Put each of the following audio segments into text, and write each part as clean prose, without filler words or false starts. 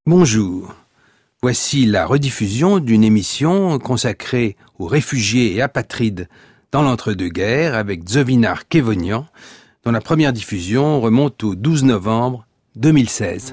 Bonjour, voici la rediffusion d'une émission consacrée aux réfugiés et apatrides dans l'entre-deux-guerres avec Dzovinar Kevonian, dont la première diffusion remonte au 12 novembre 2016.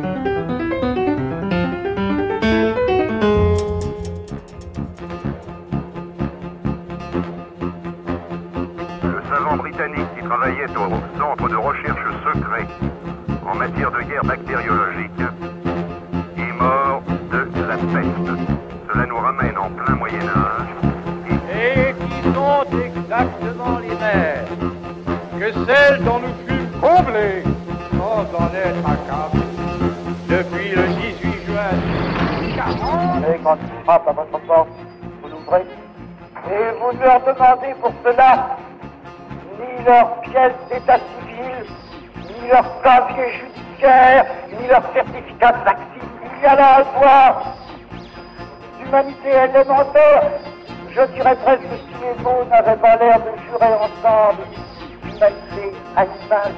Le savant britannique qui travaillait au centre de recherche secret en matière de guerre bactériologique est mort de la peste. Cela nous ramène en plein Moyen-Âge. Et qui sont exactement les mêmes que celles dont nous fûmes comblés sans en être accablés depuis le 18 juin 1940. Et quand ils frappent à votre porte, vous l'ouvrez et vous ne leur demandez pour cela ni leur pièce d'état civil, ni leur casier judiciaire, ni leur certificat de vaccine. Il y a là un point d'humanité élémentaire. Je dirais presque si les mots n'avaient pas l'air de jurer ensemble l'humanité animale.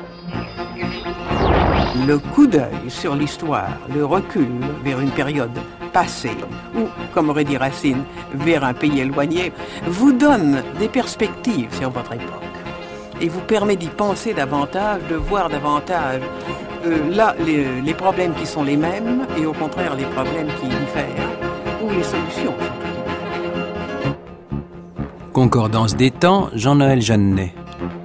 Le coup d'œil sur l'histoire, le recul vers une période passée, ou, comme aurait dit Racine, vers un pays éloigné, vous donne des perspectives sur votre époque et vous permet d'y penser davantage, de voir davantage là les problèmes qui sont les mêmes et au contraire les problèmes qui diffèrent ou les solutions. Concordance des temps, Jean-Noël Jeannet.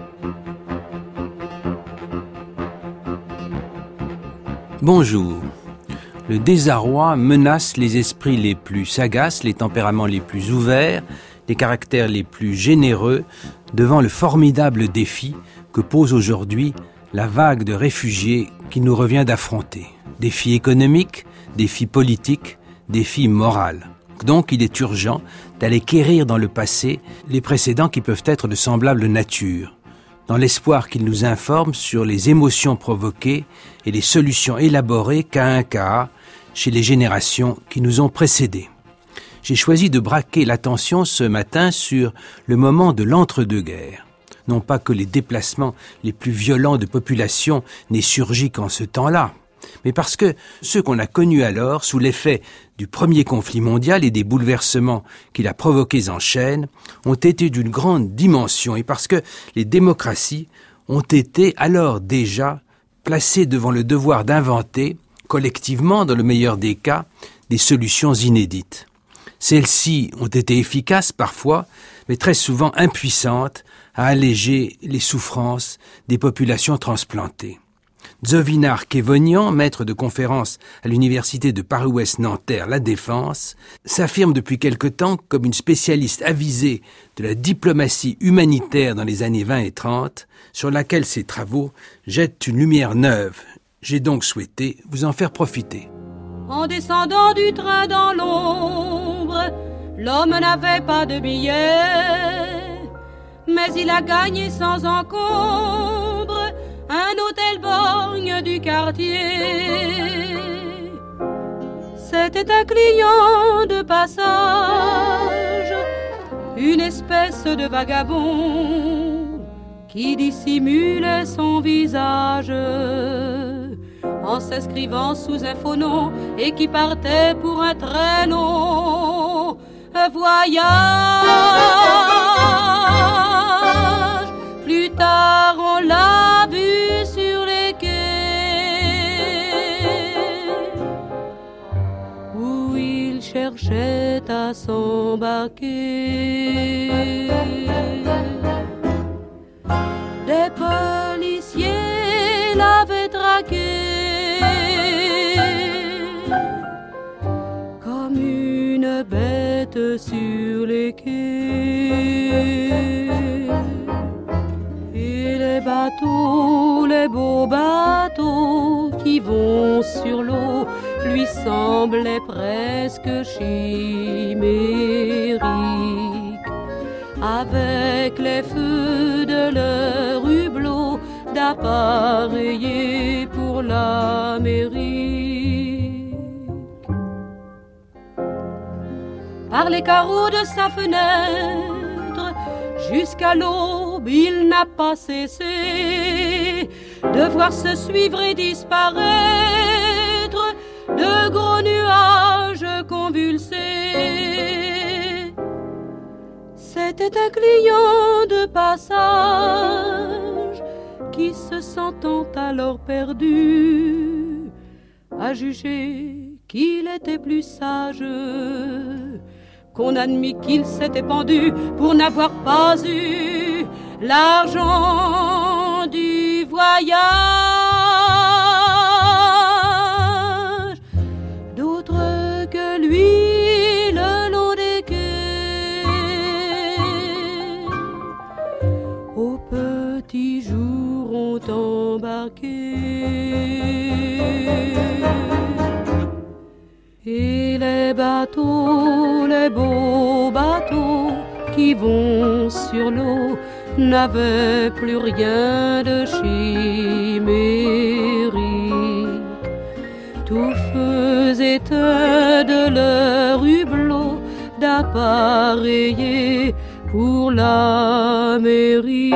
Bonjour. Le désarroi menace les esprits les plus sagaces, les tempéraments les plus ouverts, les caractères les plus généreux devant le formidable défi que pose aujourd'hui la vague de réfugiés qui nous revient d'affronter. Défi économique, défi politique, défi moral. Donc il est urgent d'aller quérir dans le passé les précédents qui peuvent être de semblable nature, dans l'espoir qu'ils nous informent sur les émotions provoquées et les solutions élaborées cas un cas chez les générations qui nous ont précédés. J'ai choisi de braquer l'attention ce matin sur le moment de l'entre-deux-guerres. Non pas que les déplacements les plus violents de population n'aient surgi qu'en ce temps-là, mais parce que ceux qu'on a connus alors, sous l'effet du premier conflit mondial et des bouleversements qu'il a provoqués en chaîne, ont été d'une grande dimension et parce que les démocraties ont été alors déjà placées devant le devoir d'inventer, collectivement dans le meilleur des cas, des solutions inédites. Celles-ci ont été efficaces parfois, mais très souvent impuissantes à alléger les souffrances des populations transplantées. Dzovinar Kevonian, maître de conférences à l'université de Paris-Ouest Nanterre La Défense, s'affirme depuis quelque temps comme une spécialiste avisée de la diplomatie humanitaire dans les années 20 et 30, sur laquelle ses travaux jettent une lumière neuve. J'ai donc souhaité vous en faire profiter. En descendant du train dans l'ombre, l'homme n'avait pas de billet, mais il a gagné sans encombre un hôtel borgne du quartier. C'était un client de passage, une espèce de vagabond qui dissimulait son visage en s'inscrivant sous un faux nom et qui partait pour un très long voyage. Plus tard, on l'a vu sur les quais où il cherchait à s'embarquer. Des policiers l'avaient traqué comme une bête sur les quais. Et les bateaux, les beaux bateaux qui vont sur l'eau lui semblaient presque chimériques, avec les feux de leurs hublots d'appareiller pour l'Amérique. Par les carreaux de sa fenêtre, jusqu'à l'aube, il n'a pas cessé de voir se suivre et disparaître de gros nuages convulsés. C'était un client de passage qui, se sentant alors perdu, a jugé qu'il était plus sage qu'on admit qu'il s'était pendu pour n'avoir pas eu l'argent du voyage. D'autres que lui, le long des quais, au petit jour ont embarqué. Et les bateaux, les beaux bateaux qui vont sur l'eau n'avaient plus rien de chimérique. Tout faisait de leur hublot d'appareiller pour l'Amérique.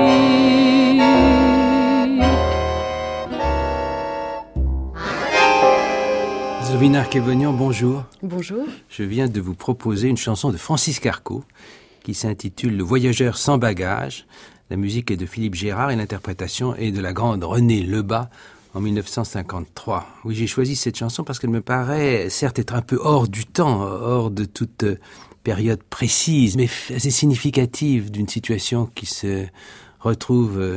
Zofina Arkévonian, bonjour. Bonjour. Je viens de vous proposer une chanson de Francis Carco qui s'intitule « Le voyageur sans bagage ». La musique est de Philippe Gérard et l'interprétation est de la grande Renée Lebas en 1953. Oui, j'ai choisi cette chanson parce qu'elle me paraît certes être un peu hors du temps, hors de toute période précise, mais assez significative d'une situation qui se retrouve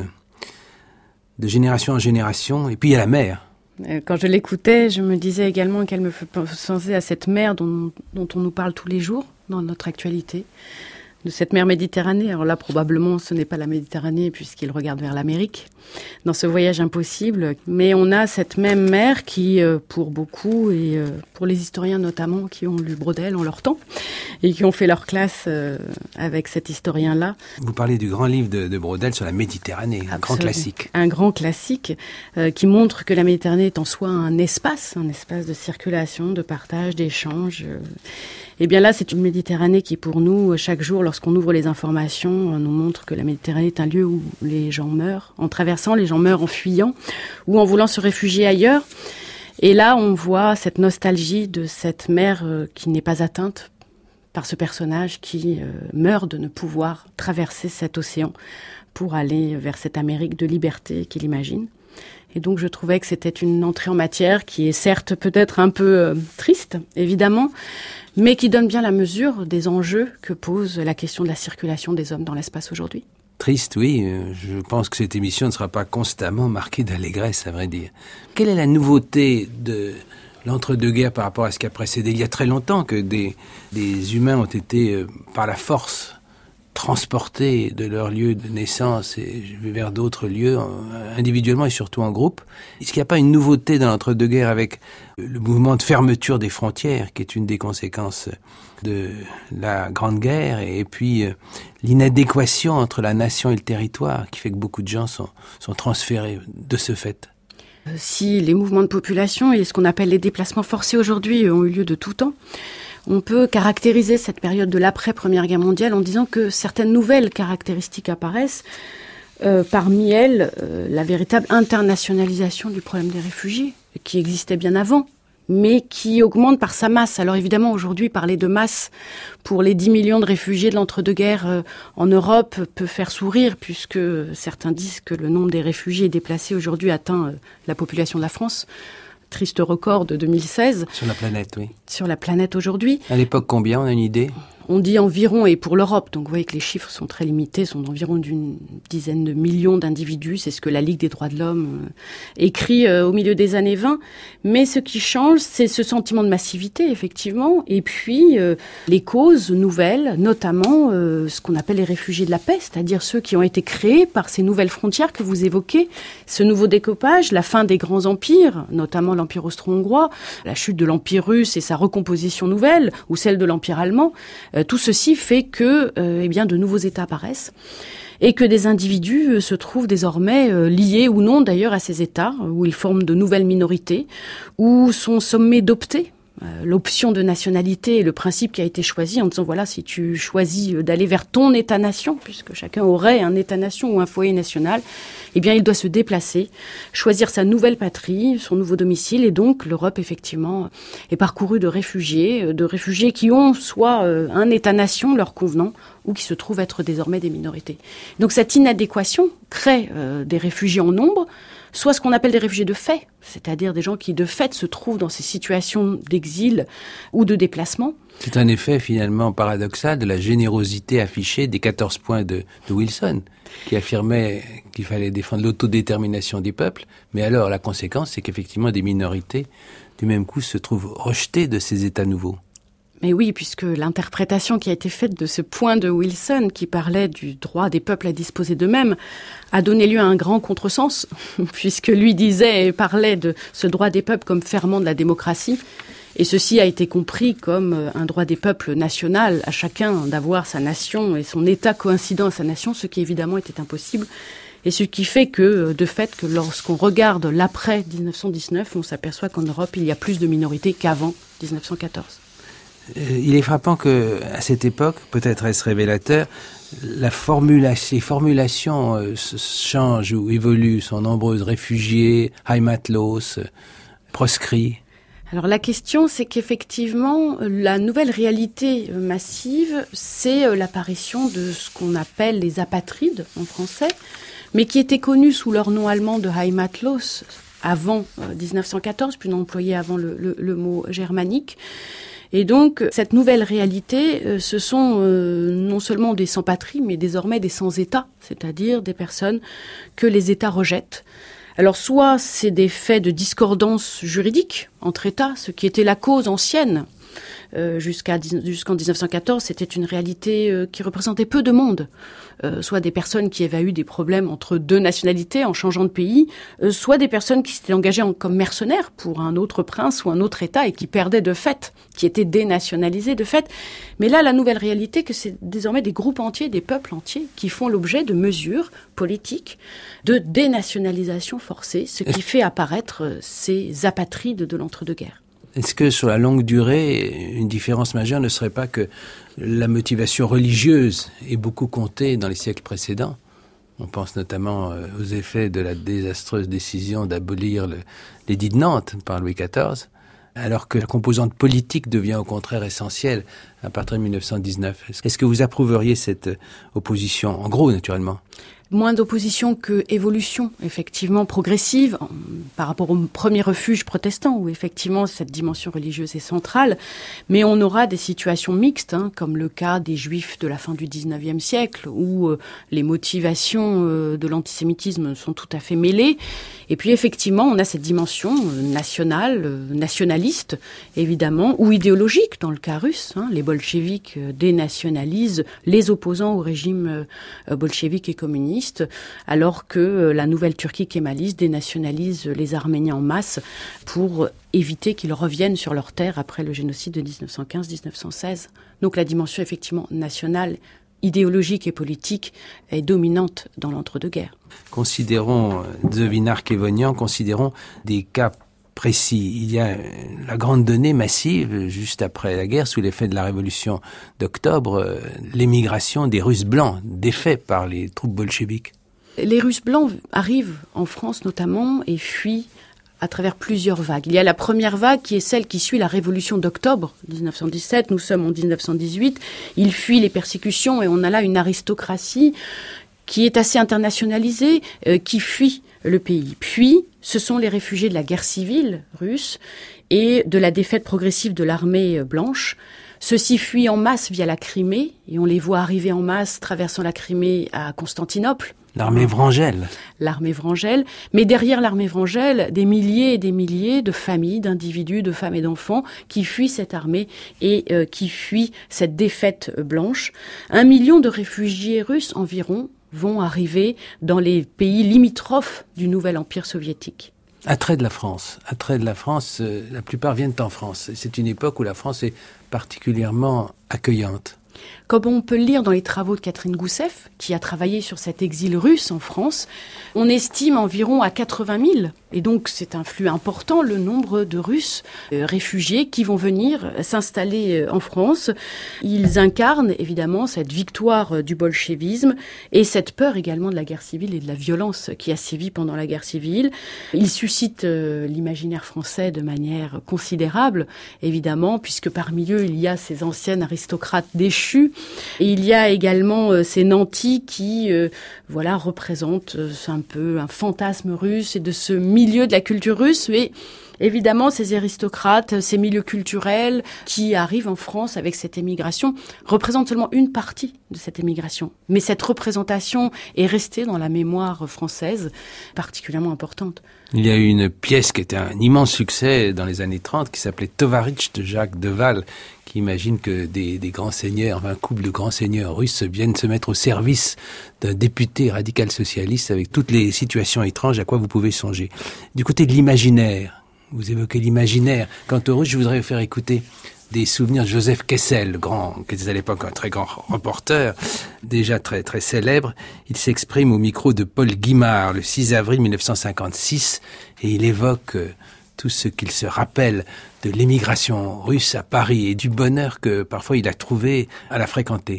de génération en génération. Et puis il y a la mer. Quand je l'écoutais, je me disais également qu'elle me fait penser à cette mer dont on nous parle tous les jours dans notre actualité, de cette mer Méditerranée. Alors là, probablement, ce n'est pas la Méditerranée puisqu'il regarde vers l'Amérique, dans ce voyage impossible. Mais on a cette même mer qui, pour beaucoup, et pour les historiens notamment, qui ont lu Braudel en leur temps, et qui ont fait leur classe avec cet historien-là. Vous parlez du grand livre de Braudel sur la Méditerranée, un grand classique. Un grand classique qui montre que la Méditerranée est en soi un espace de circulation, de partage, d'échange. Et bien là, c'est une Méditerranée qui, pour nous, chaque jour, lorsqu'on ouvre les informations, nous montre que la Méditerranée est un lieu où les gens meurent. En traversant, les gens meurent en fuyant ou en voulant se réfugier ailleurs. Et là, on voit cette nostalgie de cette mer qui n'est pas atteinte par ce personnage qui meurt de ne pouvoir traverser cet océan pour aller vers cette Amérique de liberté qu'il imagine. Et donc, je trouvais que c'était une entrée en matière qui est certes peut-être un peu triste, évidemment, mais qui donne bien la mesure des enjeux que pose la question de la circulation des hommes dans l'espace aujourd'hui. Triste, oui. Je pense que cette émission ne sera pas constamment marquée d'allégresse, à vrai dire. Quelle est la nouveauté de l'entre-deux-guerres par rapport à ce qui a précédé? Il y a très longtemps que des humains ont été, par la force, transportés de leur lieu de naissance et vers d'autres lieux, individuellement et surtout en groupe. Est-ce qu'il n'y a pas une nouveauté dans l'entre-deux-guerres avec le mouvement de fermeture des frontières, qui est une des conséquences de la Grande Guerre, et puis l'inadéquation entre la nation et le territoire, qui fait que beaucoup de gens sont transférés de ce fait? Si les mouvements de population et ce qu'on appelle les déplacements forcés aujourd'hui ont eu lieu de tout temps, on peut caractériser cette période de l'après-Première Guerre mondiale en disant que certaines nouvelles caractéristiques apparaissent. Parmi elles, la véritable internationalisation du problème des réfugiés, qui existait bien avant, mais qui augmente par sa masse. Alors évidemment, aujourd'hui, parler de masse pour les 10 millions de réfugiés de l'entre-deux-guerres en Europe peut faire sourire, puisque certains disent que le nombre des réfugiés déplacés aujourd'hui atteint la population de la France. Triste record de 2016. Sur la planète, oui. Sur la planète aujourd'hui. À l'époque, combien? On a une idée? On dit environ, et pour l'Europe, donc vous voyez que les chiffres sont très limités, sont d'environ d'une dizaine de millions d'individus, c'est ce que la Ligue des droits de l'homme écrit au milieu des années 20. Mais ce qui change, c'est ce sentiment de massivité, effectivement, et puis les causes nouvelles, notamment ce qu'on appelle les réfugiés de la paix, c'est-à-dire ceux qui ont été créés par ces nouvelles frontières que vous évoquez, ce nouveau découpage, la fin des grands empires, notamment l'Empire austro-hongrois, la chute de l'Empire russe et sa recomposition nouvelle, ou celle de l'Empire allemand. Tout ceci fait que de nouveaux États apparaissent et que des individus se trouvent désormais liés ou non d'ailleurs à ces États, où ils forment de nouvelles minorités, ou sont sommés d'opter l'option de nationalité et le principe qui a été choisi en disant voilà, si tu choisis d'aller vers ton État-nation, puisque chacun aurait un État-nation ou un foyer national, eh bien il doit se déplacer, choisir sa nouvelle patrie, son nouveau domicile, et donc l'Europe effectivement est parcourue de réfugiés qui ont soit un État-nation leur convenant ou qui se trouvent être désormais des minorités. Donc cette inadéquation crée des réfugiés en nombre, soit ce qu'on appelle des réfugiés de fait, c'est-à-dire des gens qui de fait se trouvent dans ces situations d'exil ou de déplacement. C'est un effet finalement paradoxal de la générosité affichée des 14 points de Wilson, qui affirmait qu'il fallait défendre l'autodétermination des peuples, mais alors la conséquence c'est qu'effectivement des minorités du même coup se trouvent rejetées de ces États nouveaux. Mais oui, puisque l'interprétation qui a été faite de ce point de Wilson, qui parlait du droit des peuples à disposer d'eux-mêmes, a donné lieu à un grand contresens, puisque lui disait et parlait de ce droit des peuples comme ferment de la démocratie. Et ceci a été compris comme un droit des peuples national, à chacun d'avoir sa nation et son État coïncidant à sa nation, ce qui évidemment était impossible. Et ce qui fait que, de fait, que lorsqu'on regarde l'après 1919, on s'aperçoit qu'en Europe, il y a plus de minorités qu'avant 1914. Il est frappant que, à cette époque, peut-être est-ce révélateur, les formulations changent ou évoluent, sont nombreuses, réfugiés, heimatlos, proscrits. Alors la question, c'est qu'effectivement, la nouvelle réalité massive, c'est l'apparition de ce qu'on appelle les apatrides en français, mais qui étaient connus sous leur nom allemand de heimatlos avant 1914, puis non employé avant le mot germanique. Et donc, cette nouvelle réalité, ce sont non seulement des sans-patrie, mais désormais des sans-État, c'est-à-dire des personnes que les États rejettent. Alors, soit c'est des faits de discordance juridique entre États, ce qui était la cause ancienne. Jusqu'en 1914, c'était une réalité qui représentait peu de monde. Soit des personnes qui avaient eu des problèmes entre deux nationalités en changeant de pays, soit des personnes qui s'étaient engagées comme mercenaires pour un autre prince ou un autre État et qui perdaient de fait, qui étaient dénationalisés de fait. Mais là, la nouvelle réalité, que c'est désormais des groupes entiers, des peuples entiers qui font l'objet de mesures politiques de dénationalisation forcée, ce qui fait apparaître ces apatrides de l'entre-deux-guerres. Est-ce que sur la longue durée, une différence majeure ne serait pas que la motivation religieuse ait beaucoup compté dans les siècles précédents ? On pense notamment aux effets de la désastreuse décision d'abolir l'édit de Nantes par Louis XIV, alors que la composante politique devient au contraire essentielle à partir de 1919. Est-ce que vous approuveriez cette opposition, en gros naturellement ? Moins d'opposition que évolution, effectivement, progressive, par rapport au premier refuge protestant, où effectivement cette dimension religieuse est centrale. Mais on aura des situations mixtes, comme le cas des Juifs de la fin du XIXe siècle, où les motivations de l'antisémitisme sont tout à fait mêlées. Et puis effectivement, on a cette dimension nationale, nationaliste, évidemment, ou idéologique, dans le cas russe. Les bolcheviks dénationalisent les opposants au régime bolchevique et communiste, alors que la nouvelle Turquie kémaliste dénationalise les Arméniens en masse pour éviter qu'ils reviennent sur leurs terres après le génocide de 1915-1916. Donc la dimension effectivement nationale, idéologique et politique est dominante dans l'entre-deux-guerres. Considérons, Dzevinar-Kevonian, considérons des cas précis. Il y a la grande donnée massive, juste après la guerre, sous l'effet de la révolution d'octobre, l'émigration des Russes blancs, défaits par les troupes bolcheviques. Les Russes blancs arrivent en France notamment et fuient à travers plusieurs vagues. Il y a la première vague qui est celle qui suit la révolution d'octobre 1917. Nous sommes en 1918. Ils fuient les persécutions et on a là une aristocratie qui est assez internationalisée, qui fuit le pays. Puis, ce sont les réfugiés de la guerre civile russe et de la défaite progressive de l'armée blanche. Ceux-ci fuient en masse via la Crimée et on les voit arriver en masse traversant la Crimée à Constantinople. L'armée Vrangel. L'armée Vrangel. Mais derrière l'armée Vrangel, des milliers et des milliers de familles, d'individus, de femmes et d'enfants qui fuient cette armée et qui fuient cette défaite blanche. 1 million de réfugiés russes environ vont arriver dans les pays limitrophes du nouvel empire soviétique. Attrait de la France, la plupart viennent en France. C'est une époque où la France est particulièrement accueillante. Comme on peut le lire dans les travaux de Catherine Goussef, qui a travaillé sur cet exil russe en France, on estime environ à 80 000. Et donc c'est un flux important, le nombre de Russes réfugiés qui vont venir s'installer en France. Ils incarnent évidemment cette victoire du bolchevisme et cette peur également de la guerre civile et de la violence qui a sévi pendant la guerre civile. Ils suscitent l'imaginaire français de manière considérable, évidemment, puisque parmi eux, il y a ces anciennes aristocrates déchus. Et il y a également ces nantis qui représentent un peu un fantasme russe et de ce milieu de la culture russe. Mais évidemment, ces aristocrates, ces milieux culturels qui arrivent en France avec cette émigration représentent seulement une partie de cette émigration. Mais cette représentation est restée dans la mémoire française particulièrement importante. Il y a eu une pièce qui était un immense succès dans les années 30 qui s'appelait Tovaritch de Jacques Deval, qui imagine que des grands seigneurs, un couple de grands seigneurs russes viennent se mettre au service d'un député radical socialiste avec toutes les situations étranges à quoi vous pouvez songer. Du côté de l'imaginaire, vous évoquez l'imaginaire. Quant aux Russes, je voudrais vous faire écouter des souvenirs de Joseph Kessel, qui était à l'époque un très grand reporter, déjà très, très célèbre. Il s'exprime au micro de Paul Guimard le 6 avril 1956 et il évoque tout ce qu'il se rappelle de l'émigration russe à Paris et du bonheur que parfois il a trouvé à la fréquenter.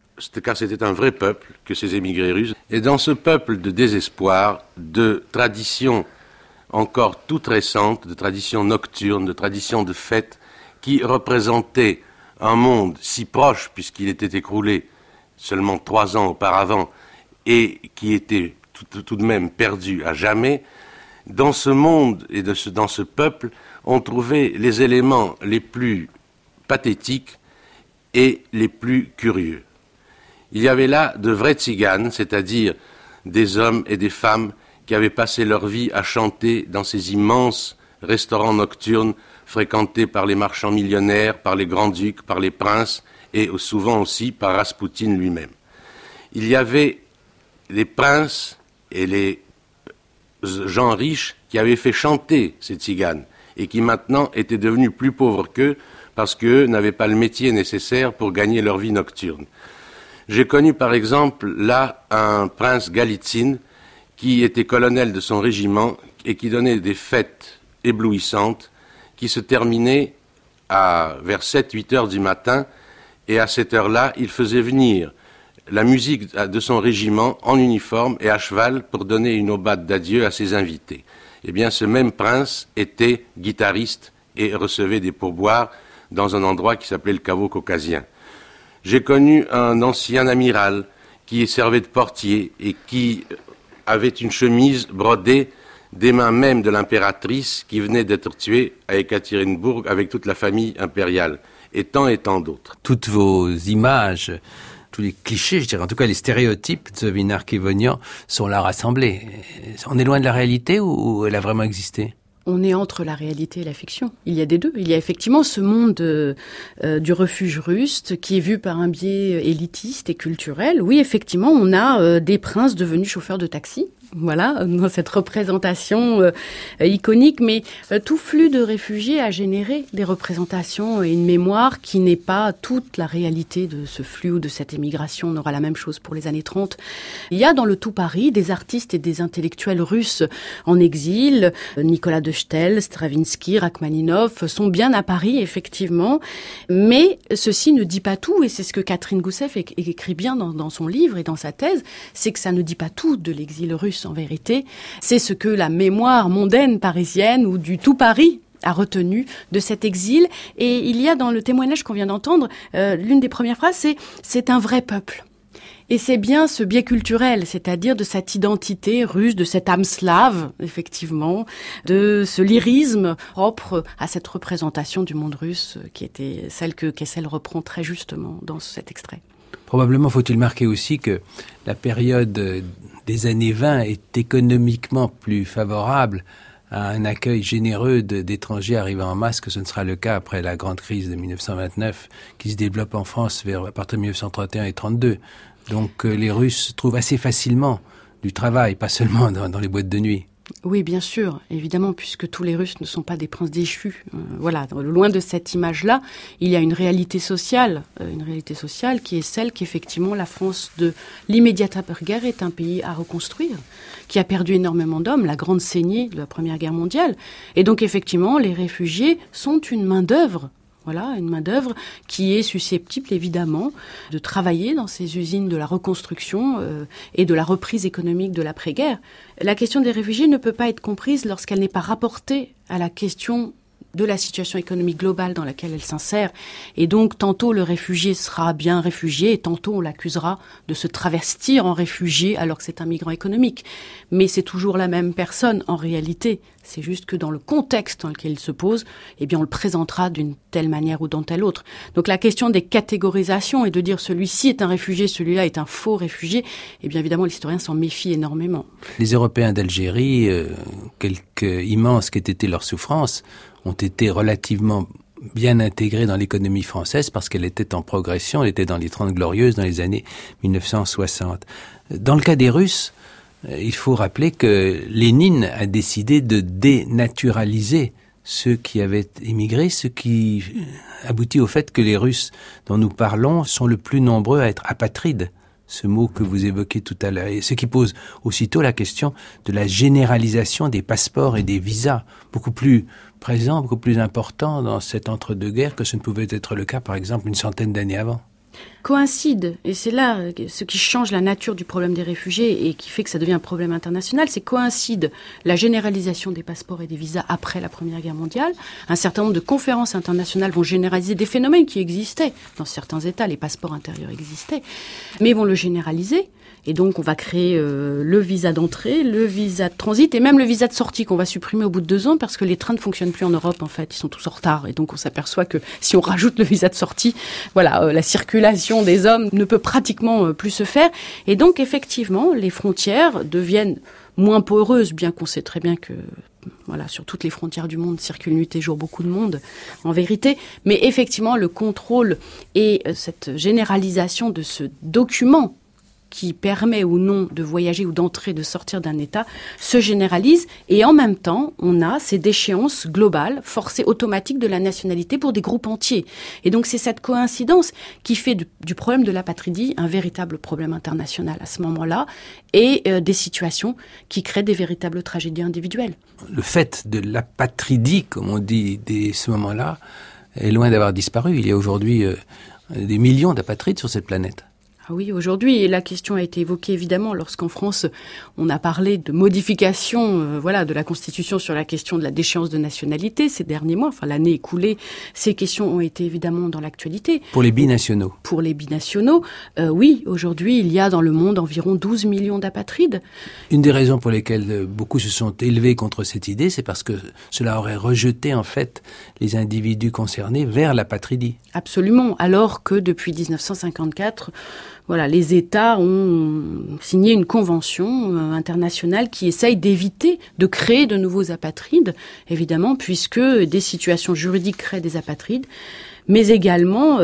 Car c'était un vrai peuple que ces émigrés russes. Et dans ce peuple de désespoir, de traditions encore toutes récentes, de traditions nocturnes, de traditions de fêtes, qui représentait un monde si proche, puisqu'il était écroulé seulement 3 ans auparavant, et qui était tout de même perdu à jamais, dans ce monde et dans ce peuple, on trouvait les éléments les plus pathétiques et les plus curieux. Il y avait là de vrais tziganes, c'est-à-dire des hommes et des femmes qui avaient passé leur vie à chanter dans ces immenses restaurants nocturnes fréquentés par les marchands millionnaires, par les grands-ducs, par les princes et souvent aussi par Raspoutine lui-même. Il y avait les princes et les gens riches qui avaient fait chanter ces tziganes et qui maintenant étaient devenus plus pauvres qu'eux parce qu'eux n'avaient pas le métier nécessaire pour gagner leur vie nocturne. J'ai connu par exemple là un prince Galitzine qui était colonel de son régiment et qui donnait des fêtes éblouissantes qui se terminaient vers 7-8 heures du matin, et à cette heure-là, il faisait venir la musique de son régiment en uniforme et à cheval pour donner une aubade d'adieu à ses invités. Eh bien, ce même prince était guitariste et recevait des pourboires dans un endroit qui s'appelait le caveau caucasien. J'ai connu un ancien amiral qui servait de portier et qui avait une chemise brodée des mains même de l'impératrice qui venait d'être tuée à Ekaterinbourg avec toute la famille impériale, et tant d'autres. Toutes vos images, tous les clichés, je dirais, en tout cas les stéréotypes de Zovinar Khivonian sont là rassemblés. On est loin de la réalité ou elle a vraiment existé ? On est entre la réalité et la fiction. Il y a des deux. Il y a effectivement ce monde du refuge russe qui est vu par un biais élitiste et culturel. Oui, effectivement, on a des princes devenus chauffeurs de taxi. Voilà, dans cette représentation iconique, mais tout flux de réfugiés a généré des représentations et une mémoire qui n'est pas toute la réalité de ce flux ou de cette émigration. On aura la même chose pour les années 30. Il y a dans le tout Paris des artistes et des intellectuels russes en exil. Nicolas de Stel, Stravinsky, Rachmaninov sont bien à Paris, effectivement, mais ceci ne dit pas tout, et c'est ce que Catherine Goussef écrit bien dans son livre et dans sa thèse, c'est que ça ne dit pas tout de l'exil russe. En vérité, c'est ce que la mémoire mondaine parisienne ou du tout Paris a retenu de cet exil. Et il y a dans le témoignage qu'on vient d'entendre, l'une des premières phrases, c'est un vrai peuple. Et c'est bien ce biais culturel, c'est-à-dire de cette identité russe, de cette âme slave, effectivement, de ce lyrisme propre à cette représentation du monde russe qui était celle que Kessel reprend très justement dans cet extrait. Probablement faut-il marquer aussi que la période des années 20 est économiquement plus favorable à un accueil généreux d'étrangers arrivant en masse que ce ne sera le cas après la grande crise de 1929 qui se développe en France à partir de 1931 et 1932. Donc les Russes trouvent assez facilement du travail, pas seulement dans les boîtes de nuit. Oui, bien sûr, évidemment, puisque tous les Russes ne sont pas des princes déchus. Loin de cette image-là, il y a une réalité sociale qui est celle qu'effectivement la France de l'immédiate après-guerre est un pays à reconstruire, qui a perdu énormément d'hommes, la grande saignée de la Première Guerre mondiale. Et donc effectivement, les réfugiés sont une main-d'œuvre. Voilà, une main-d'œuvre qui est susceptible, évidemment, de travailler dans ces usines de la reconstruction et de la reprise économique de l'après-guerre. La question des réfugiés ne peut pas être comprise lorsqu'elle n'est pas rapportée à la question de la situation économique globale dans laquelle elle s'insère. Et donc, tantôt le réfugié sera bien réfugié, et tantôt on l'accusera de se travestir en réfugié alors que c'est un migrant économique. Mais c'est toujours la même personne en réalité. C'est juste que dans le contexte dans lequel il se pose, on le présentera d'une telle manière ou d'une telle autre. Donc la question des catégorisations et de dire celui-ci est un réfugié, celui-là est un faux réfugié, évidemment l'historien s'en méfie énormément. Les Européens d'Algérie, quelque immense qu'ait été leur souffrance, ont été relativement bien intégrés dans l'économie française parce qu'elle était en progression, elle était dans les 30 glorieuses dans les années 1960. Dans le cas des Russes, il faut rappeler que Lénine a décidé de dénaturaliser ceux qui avaient émigré, ce qui aboutit au fait que les Russes dont nous parlons sont le plus nombreux à être apatrides. Ce mot que vous évoquez tout à l'heure, et ce qui pose aussitôt la question de la généralisation des passeports et des visas, beaucoup plus présent, beaucoup plus important dans cet entre-deux-guerres que ce ne pouvait être le cas, par exemple, une centaine d'années avant. Coïncide, et c'est là ce qui change la nature du problème des réfugiés et qui fait que ça devient un problème international, c'est coïncide la généralisation des passeports et des visas après la Première Guerre mondiale. Un certain nombre de conférences internationales vont généraliser des phénomènes qui existaient dans certains États, les passeports intérieurs existaient, mais vont le généraliser. Et donc, on va créer le visa d'entrée, le visa de transit et même le visa de sortie qu'on va supprimer au bout de 2 ans parce que les trains ne fonctionnent plus en Europe, en fait. Ils sont tous en retard. Et donc, on s'aperçoit que si on rajoute le visa de sortie, la circulation des hommes ne peut pratiquement plus se faire. Et donc, effectivement, les frontières deviennent moins poreuses, bien qu'on sait très bien que sur toutes les frontières du monde circule nuit et jour beaucoup de monde, en vérité. Mais effectivement, le contrôle et cette généralisation de ce document qui permet ou non de voyager ou d'entrer, de sortir d'un État, se généralise. Et en même temps, on a ces déchéances globales, forcées automatiques de la nationalité pour des groupes entiers. Et donc, c'est cette coïncidence qui fait du problème de l'apatridie un véritable problème international à ce moment-là et des situations qui créent des véritables tragédies individuelles. Le fait de l'apatridie, comme on dit dès ce moment-là, est loin d'avoir disparu. Il y a aujourd'hui des millions d'apatrides sur cette planète. Ah oui, aujourd'hui, la question a été évoquée évidemment lorsqu'en France, on a parlé de modification de la Constitution sur la question de la déchéance de nationalité ces derniers mois, l'année écoulée, ces questions ont été évidemment dans l'actualité. Pour les binationaux. Pour les binationaux, oui, aujourd'hui, il y a dans le monde environ 12 millions d'apatrides. Une des raisons pour lesquelles beaucoup se sont élevés contre cette idée, c'est parce que cela aurait rejeté en fait les individus concernés vers l'apatridie. Absolument, alors que depuis 1954, les États ont signé une convention internationale qui essaye d'éviter de créer de nouveaux apatrides, évidemment, puisque des situations juridiques créent des apatrides, mais également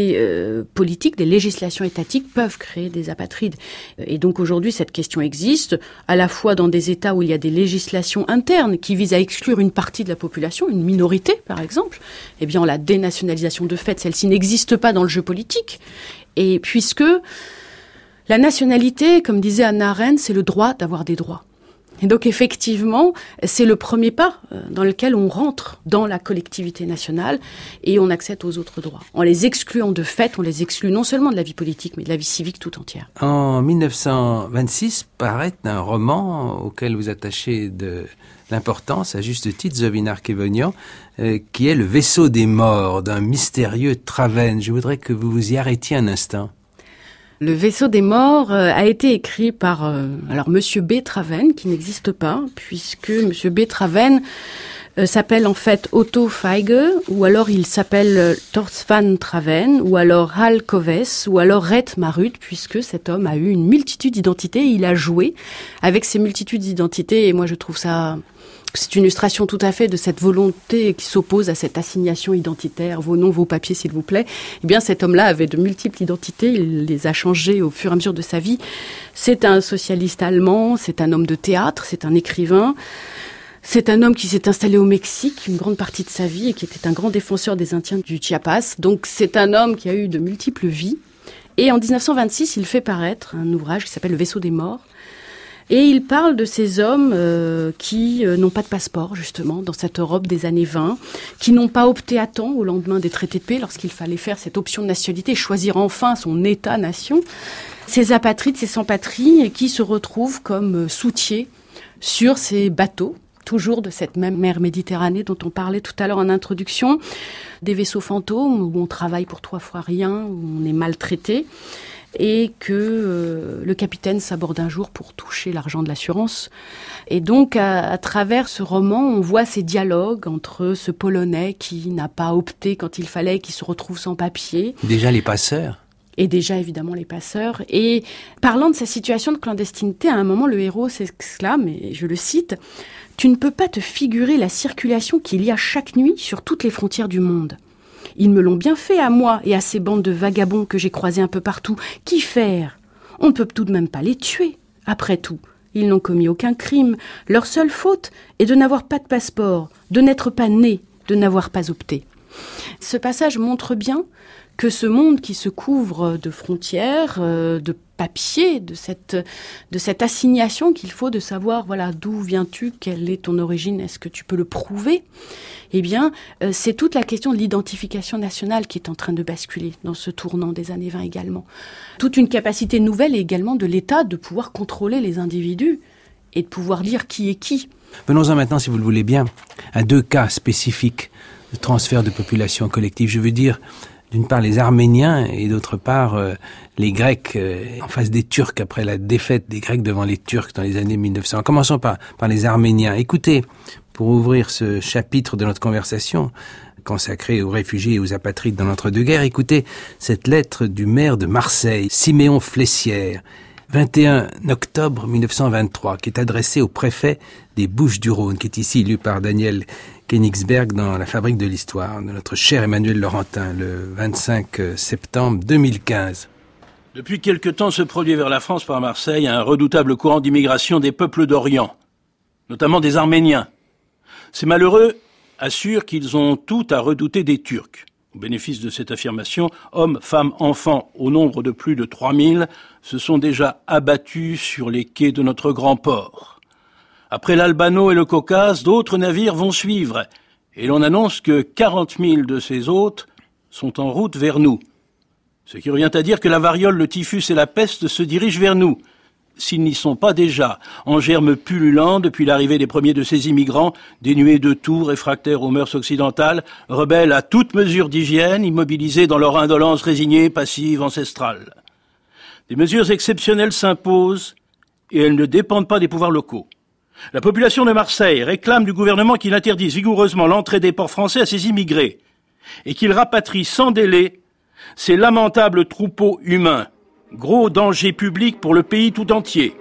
des politiques, des législations étatiques peuvent créer des apatrides. Et donc aujourd'hui, cette question existe, à la fois dans des États où il y a des législations internes qui visent à exclure une partie de la population, une minorité par exemple. La dénationalisation de fait, celle-ci n'existe pas dans le jeu politique. Et puisque la nationalité, comme disait Hannah Arendt, c'est le droit d'avoir des droits. Et donc effectivement, c'est le premier pas dans lequel on rentre dans la collectivité nationale et on accède aux autres droits. En les excluant de fait, on les exclut non seulement de la vie politique, mais de la vie civique tout entière. En 1926 paraît un roman auquel vous attachez de l'importance, à juste titre, Zovinar Khevonian, qui est Le vaisseau des morts, d'un mystérieux Travène. Je voudrais que vous vous y arrêtiez un instant. Le vaisseau des morts a été écrit par Monsieur B. Travène, qui n'existe pas, puisque Monsieur B. Travène s'appelle en fait Otto Feige, ou alors il s'appelle Thorstvan Travène, ou alors Hal Koves, ou alors Rhett Marut, puisque cet homme a eu une multitude d'identités, il a joué avec ces multitudes d'identités, et moi je trouve ça C'est une illustration tout à fait de cette volonté qui s'oppose à cette assignation identitaire, vos noms, vos papiers, s'il vous plaît. Eh bien, cet homme-là avait de multiples identités, il les a changées au fur et à mesure de sa vie. C'est un socialiste allemand, c'est un homme de théâtre, c'est un écrivain. C'est un homme qui s'est installé au Mexique une grande partie de sa vie et qui était un grand défenseur des Indiens du Chiapas. Donc, c'est un homme qui a eu de multiples vies. Et en 1926, il fait paraître un ouvrage qui s'appelle « Le vaisseau des morts ». Et il parle de ces hommes qui n'ont pas de passeport, justement, dans cette Europe des années 20, qui n'ont pas opté à temps au lendemain des traités de paix, lorsqu'il fallait faire cette option de nationalité, choisir enfin son État-nation. Ces apatrides, ces sans-patrie, qui se retrouvent comme soutiers sur ces bateaux, toujours de cette même mer Méditerranée dont on parlait tout à l'heure en introduction, des vaisseaux fantômes où on travaille pour 3 fois rien, où on est maltraité, et que le capitaine s'aborde un jour pour toucher l'argent de l'assurance. Et donc, à travers ce roman, on voit ces dialogues entre ce Polonais qui n'a pas opté quand il fallait, qui se retrouve sans papier. Déjà les passeurs. Et déjà, évidemment, les passeurs. Et parlant de sa situation de clandestinité, à un moment, le héros s'exclame, et je le cite, « Tu ne peux pas te figurer la circulation qu'il y a chaque nuit sur toutes les frontières du monde. Ils me l'ont bien fait à moi et à ces bandes de vagabonds que j'ai croisés un peu partout. Qu'y faire ? On ne peut tout de même pas les tuer. Après tout, ils n'ont commis aucun crime. Leur seule faute est de n'avoir pas de passeport, de n'être pas nés, de n'avoir pas opté. » Ce passage montre bien que ce monde qui se couvre de frontières, de papiers, de cette assignation qu'il faut de savoir, voilà, d'où viens-tu, quelle est ton origine, est-ce que tu peux le prouver ? Eh bien, c'est toute la question de l'identification nationale qui est en train de basculer dans ce tournant des années 20 également. Toute une capacité nouvelle également de l'État de pouvoir contrôler les individus et de pouvoir dire qui est qui. Venons-en maintenant, si vous le voulez bien, à 2 cas spécifiques de transfert de population collective. Je veux dire, d'une part les Arméniens et d'autre part les Grecs en face des Turcs après la défaite des Grecs devant les Turcs dans les années 1900. Commençons par les Arméniens. Écoutez, pour ouvrir ce chapitre de notre conversation consacré aux réfugiés et aux apatrides dans l'entre-deux-guerres, écoutez cette lettre du maire de Marseille, Siméon Flessière, 21 octobre 1923, qui est adressée au préfet des Bouches-du-Rhône, qui est ici lu par Daniel Königsberg dans La Fabrique de l'Histoire, de notre cher Emmanuel Laurentin, le 25 septembre 2015. Depuis quelque temps se produit vers la France par Marseille un redoutable courant d'immigration des peuples d'Orient, notamment des Arméniens. Ces malheureux assurent qu'ils ont tout à redouter des Turcs. Au bénéfice de cette affirmation, hommes, femmes, enfants, au nombre de plus de 3000, se sont déjà abattus sur les quais de notre grand port. Après l'Albano et le Caucase, d'autres navires vont suivre, et l'on annonce que 40 000 de ces hôtes sont en route vers nous. Ce qui revient à dire que la variole, le typhus et la peste se dirigent vers nous, s'ils n'y sont pas déjà, en germe pullulant depuis l'arrivée des premiers de ces immigrants, dénués de tout, réfractaires aux mœurs occidentales, rebelles à toute mesure d'hygiène, immobilisés dans leur indolence résignée, passive, ancestrale. Des mesures exceptionnelles s'imposent, et elles ne dépendent pas des pouvoirs locaux. La population de Marseille réclame du gouvernement qu'il interdise vigoureusement l'entrée des ports français à ces immigrés, et qu'il rapatrie sans délai ces lamentables troupeaux humains, gros danger public pour le pays tout entier.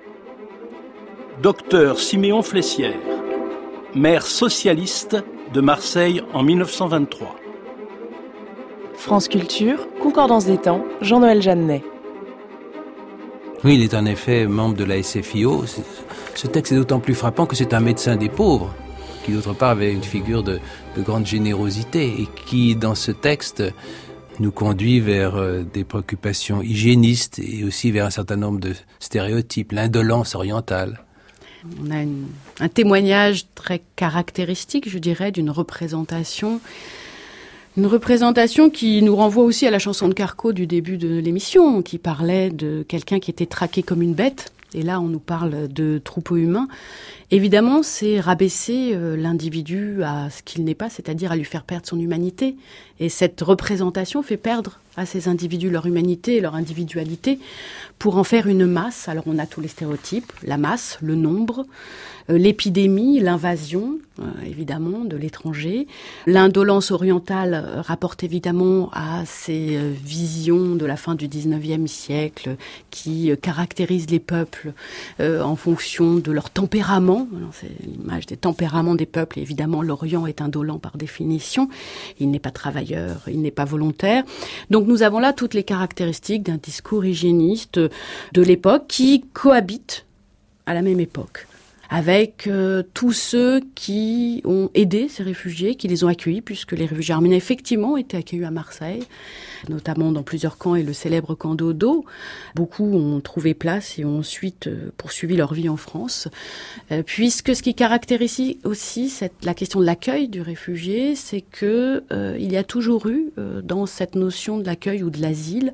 Docteur Siméon Flessière, maire socialiste de Marseille en 1923. France Culture, Concordance des temps, Jean-Noël Jeannet. Oui, il est en effet membre de la SFIO. Ce texte est d'autant plus frappant que c'est un médecin des pauvres, qui d'autre part avait une figure de grande générosité et qui, dans ce texte, nous conduit vers des préoccupations hygiénistes et aussi vers un certain nombre de stéréotypes, l'indolence orientale. On a un témoignage très caractéristique, je dirais, d'une représentation. Une représentation qui nous renvoie aussi à la chanson de Carco du début de l'émission, qui parlait de quelqu'un qui était traqué comme une bête. Et là, on nous parle de troupeaux humains. Évidemment, c'est rabaisser l'individu à ce qu'il n'est pas, c'est-à-dire à lui faire perdre son humanité. Et cette représentation fait perdre à ces individus leur humanité et leur individualité pour en faire une masse. Alors on a tous les stéréotypes, la masse, le nombre, l'épidémie, l'invasion, évidemment, de l'étranger. L'indolence orientale rapporte évidemment à ces visions de la fin du 19e siècle qui caractérisent les peuples en fonction de leur tempérament. Alors, c'est l'image des tempéraments des peuples. Et évidemment, l'Orient est indolent par définition. Il n'est pas travailleur, il n'est pas volontaire. Donc nous avons là toutes les caractéristiques d'un discours hygiéniste de l'époque qui cohabitent à la même époque avec tous ceux qui ont aidé ces réfugiés, qui les ont accueillis, puisque les réfugiés arméniens, effectivement, étaient accueillis à Marseille, notamment dans plusieurs camps et le célèbre camp d'Odo. Beaucoup ont trouvé place et ont ensuite poursuivi leur vie en France, puisque ce qui caractérise aussi la question de l'accueil du réfugié, c'est que il y a toujours eu, dans cette notion de l'accueil ou de l'asile,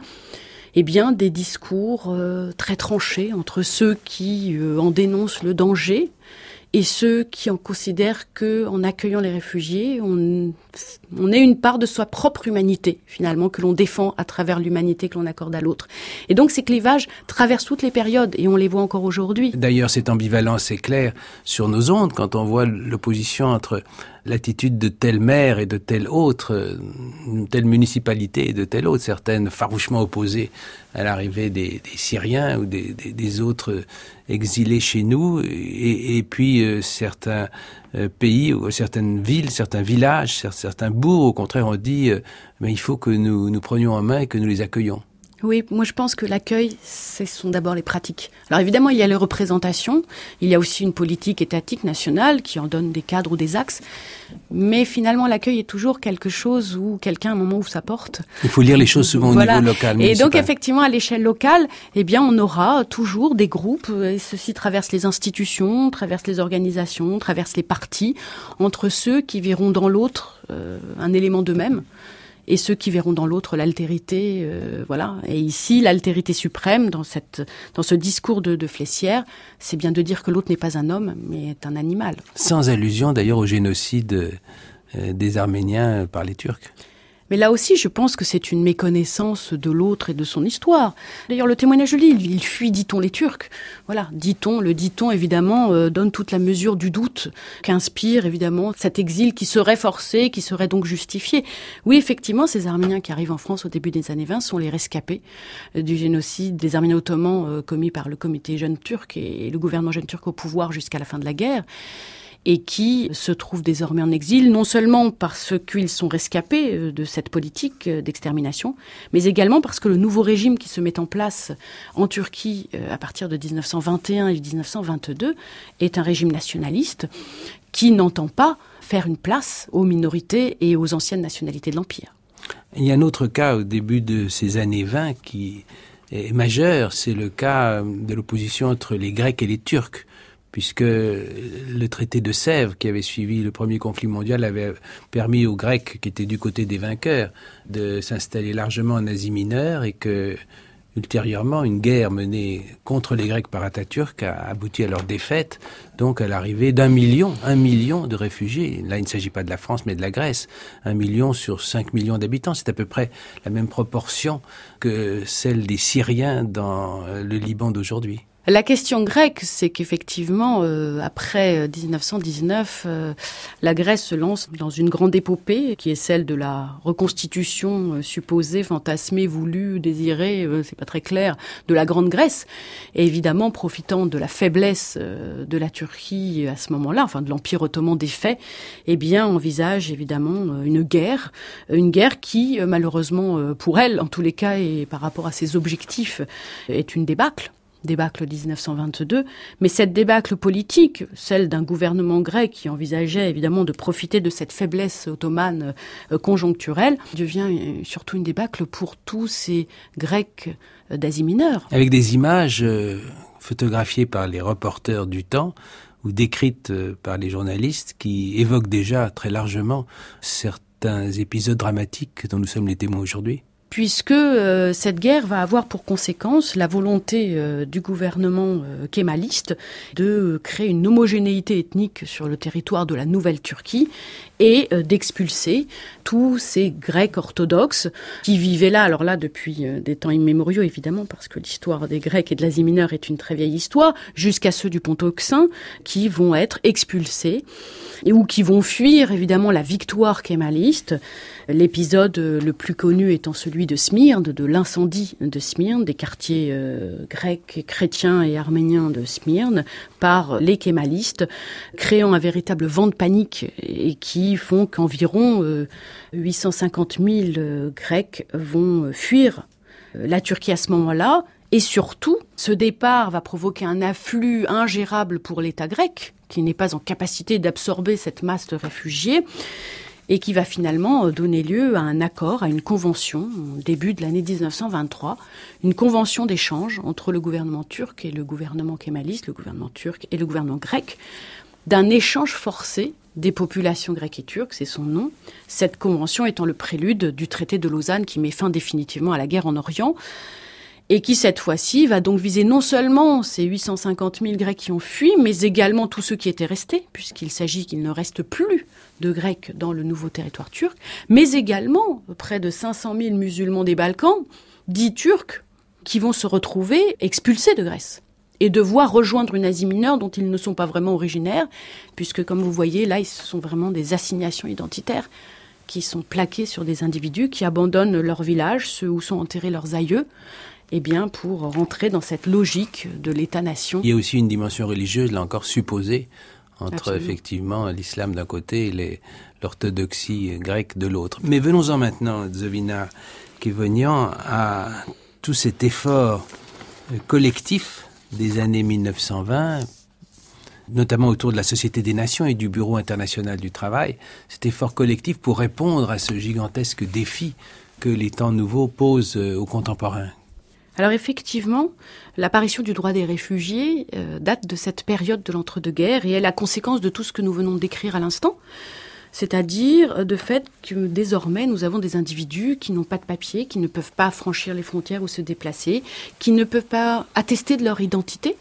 des discours très tranchés entre ceux qui en dénoncent le danger et ceux qui en considèrent qu'en accueillant les réfugiés, on est une part de sa propre humanité, finalement, que l'on défend à travers l'humanité que l'on accorde à l'autre. Et donc ces clivages traversent toutes les périodes et on les voit encore aujourd'hui. D'ailleurs, cette ambivalence est claire sur nos ondes quand on voit l'opposition entre l'attitude de telle maire et de telle autre, telle municipalité et de telle autre, certaines farouchement opposées à l'arrivée des Syriens ou des autres exilés chez nous, et puis certains pays, ou certaines villes, certains villages, certains bourgs, au contraire, on dit mais il faut que nous prenions en main et que nous les accueillons. Oui, moi je pense que l'accueil, ce sont d'abord les pratiques. Alors évidemment, il y a les représentations, il y a aussi une politique étatique nationale qui en donne des cadres ou des axes, mais finalement l'accueil est toujours quelque chose où quelqu'un à un moment ouvre sa porte. Il faut lire les choses souvent au niveau local, municipal. Et donc effectivement, à l'échelle locale, on aura toujours des groupes, et ceci traverse les institutions, traverse les organisations, traverse les partis, entre ceux qui verront dans l'autre un élément d'eux-mêmes, et ceux qui verront dans l'autre l'altérité, Et ici, l'altérité suprême, dans ce discours de Flessière, c'est bien de dire que l'autre n'est pas un homme, mais est un animal. Sans allusion d'ailleurs au génocide des Arméniens par les Turcs. Mais là aussi, je pense que c'est une méconnaissance de l'autre et de son histoire. D'ailleurs, le témoignage de l'île, il fuit, dit-on, les Turcs. Voilà, dit-on, évidemment, donne toute la mesure du doute qu'inspire, évidemment, cet exil qui serait forcé, qui serait donc justifié. Oui, effectivement, ces Arméniens qui arrivent en France au début des années 20 sont les rescapés du génocide des Arméniens ottomans commis par le comité jeune turc et le gouvernement jeune turc au pouvoir jusqu'à la fin de la guerre, et qui se trouvent désormais en exil, non seulement parce qu'ils sont rescapés de cette politique d'extermination, mais également parce que le nouveau régime qui se met en place en Turquie à partir de 1921 et 1922 est un régime nationaliste qui n'entend pas faire une place aux minorités et aux anciennes nationalités de l'Empire. Il y a un autre cas au début de ces années 20 qui est majeur, c'est le cas de l'opposition entre les Grecs et les Turcs, puisque le traité de Sèvres, qui avait suivi le premier conflit mondial, avait permis aux Grecs, qui étaient du côté des vainqueurs, de s'installer largement en Asie mineure, et que, ultérieurement, une guerre menée contre les Grecs par Atatürk a abouti à leur défaite, donc à l'arrivée d'1 million de réfugiés. Là, il ne s'agit pas de la France, mais de la Grèce. 1 million sur 5 millions d'habitants, c'est à peu près la même proportion que celle des Syriens dans le Liban d'aujourd'hui. La question grecque, c'est qu'effectivement, après 1919, la Grèce se lance dans une grande épopée qui est celle de la reconstitution supposée, fantasmée, voulue, désirée, c'est pas très clair, de la Grande Grèce. Et évidemment, profitant de la faiblesse de la Turquie à ce moment-là, enfin de l'Empire ottoman défait, envisage évidemment une guerre qui, malheureusement pour elle, en tous les cas, et par rapport à ses objectifs, est une débâcle 1922, mais cette débâcle politique, celle d'un gouvernement grec qui envisageait évidemment de profiter de cette faiblesse ottomane conjoncturelle, devient surtout une débâcle pour tous ces Grecs d'Asie mineure. Avec des images photographiées par les reporters du temps ou décrites par les journalistes qui évoquent déjà très largement certains épisodes dramatiques dont nous sommes les témoins aujourd'hui. Puisque cette guerre va avoir pour conséquence la volonté du gouvernement kémaliste de créer une homogénéité ethnique sur le territoire de la Nouvelle Turquie et d'expulser tous ces Grecs orthodoxes qui vivaient là, alors là depuis des temps immémoriaux évidemment, parce que l'histoire des Grecs et de l'Asie mineure est une très vieille histoire, jusqu'à ceux du Pont Euxin qui vont être expulsés ou qui vont fuir évidemment la victoire kémaliste. L'épisode le plus connu étant celui de Smyrne, de l'incendie de Smyrne, des quartiers grecs, chrétiens et arméniens de Smyrne, par les kémalistes, créant un véritable vent de panique et qui font qu'environ 850 000 Grecs vont fuir la Turquie à ce moment-là. Et surtout, ce départ va provoquer un afflux ingérable pour l'État grec, qui n'est pas en capacité d'absorber cette masse de réfugiés, et qui va finalement donner lieu à un accord, à une convention, au début de l'année 1923, une convention d'échange entre le gouvernement turc et le gouvernement kémaliste, le gouvernement turc et le gouvernement grec, d'un échange forcé des populations grecques et turques, c'est son nom, cette convention étant le prélude du traité de Lausanne qui met fin définitivement à la guerre en Orient, et qui, cette fois-ci, va donc viser non seulement ces 850 000 Grecs qui ont fui, mais également tous ceux qui étaient restés, puisqu'il s'agit qu'il ne reste plus de Grecs dans le nouveau territoire turc, mais également près de 500 000 musulmans des Balkans, dits turcs, qui vont se retrouver expulsés de Grèce et devoir rejoindre une Asie mineure dont ils ne sont pas vraiment originaires, puisque, comme vous voyez, là, ce sont vraiment des assignations identitaires qui sont plaquées sur des individus qui abandonnent leur village, ceux où sont enterrés leurs aïeux, eh bien, pour rentrer dans cette logique de l'État-nation. Il y a aussi une dimension religieuse, là encore, supposée, entre Absolument. Effectivement l'islam d'un côté et l'orthodoxie grecque de l'autre. Mais venons-en maintenant, Zofina Kevoian, à tout cet effort collectif des années 1920, notamment autour de la Société des Nations et du Bureau international du travail, cet effort collectif pour répondre à ce gigantesque défi que les temps nouveaux posent aux contemporains. Alors effectivement, l'apparition du droit des réfugiés date de cette période de l'entre-deux-guerres et est la conséquence de tout ce que nous venons de décrire à l'instant, c'est-à-dire de fait que désormais nous avons des individus qui n'ont pas de papier, qui ne peuvent pas franchir les frontières ou se déplacer, qui ne peuvent pas attester de leur identité.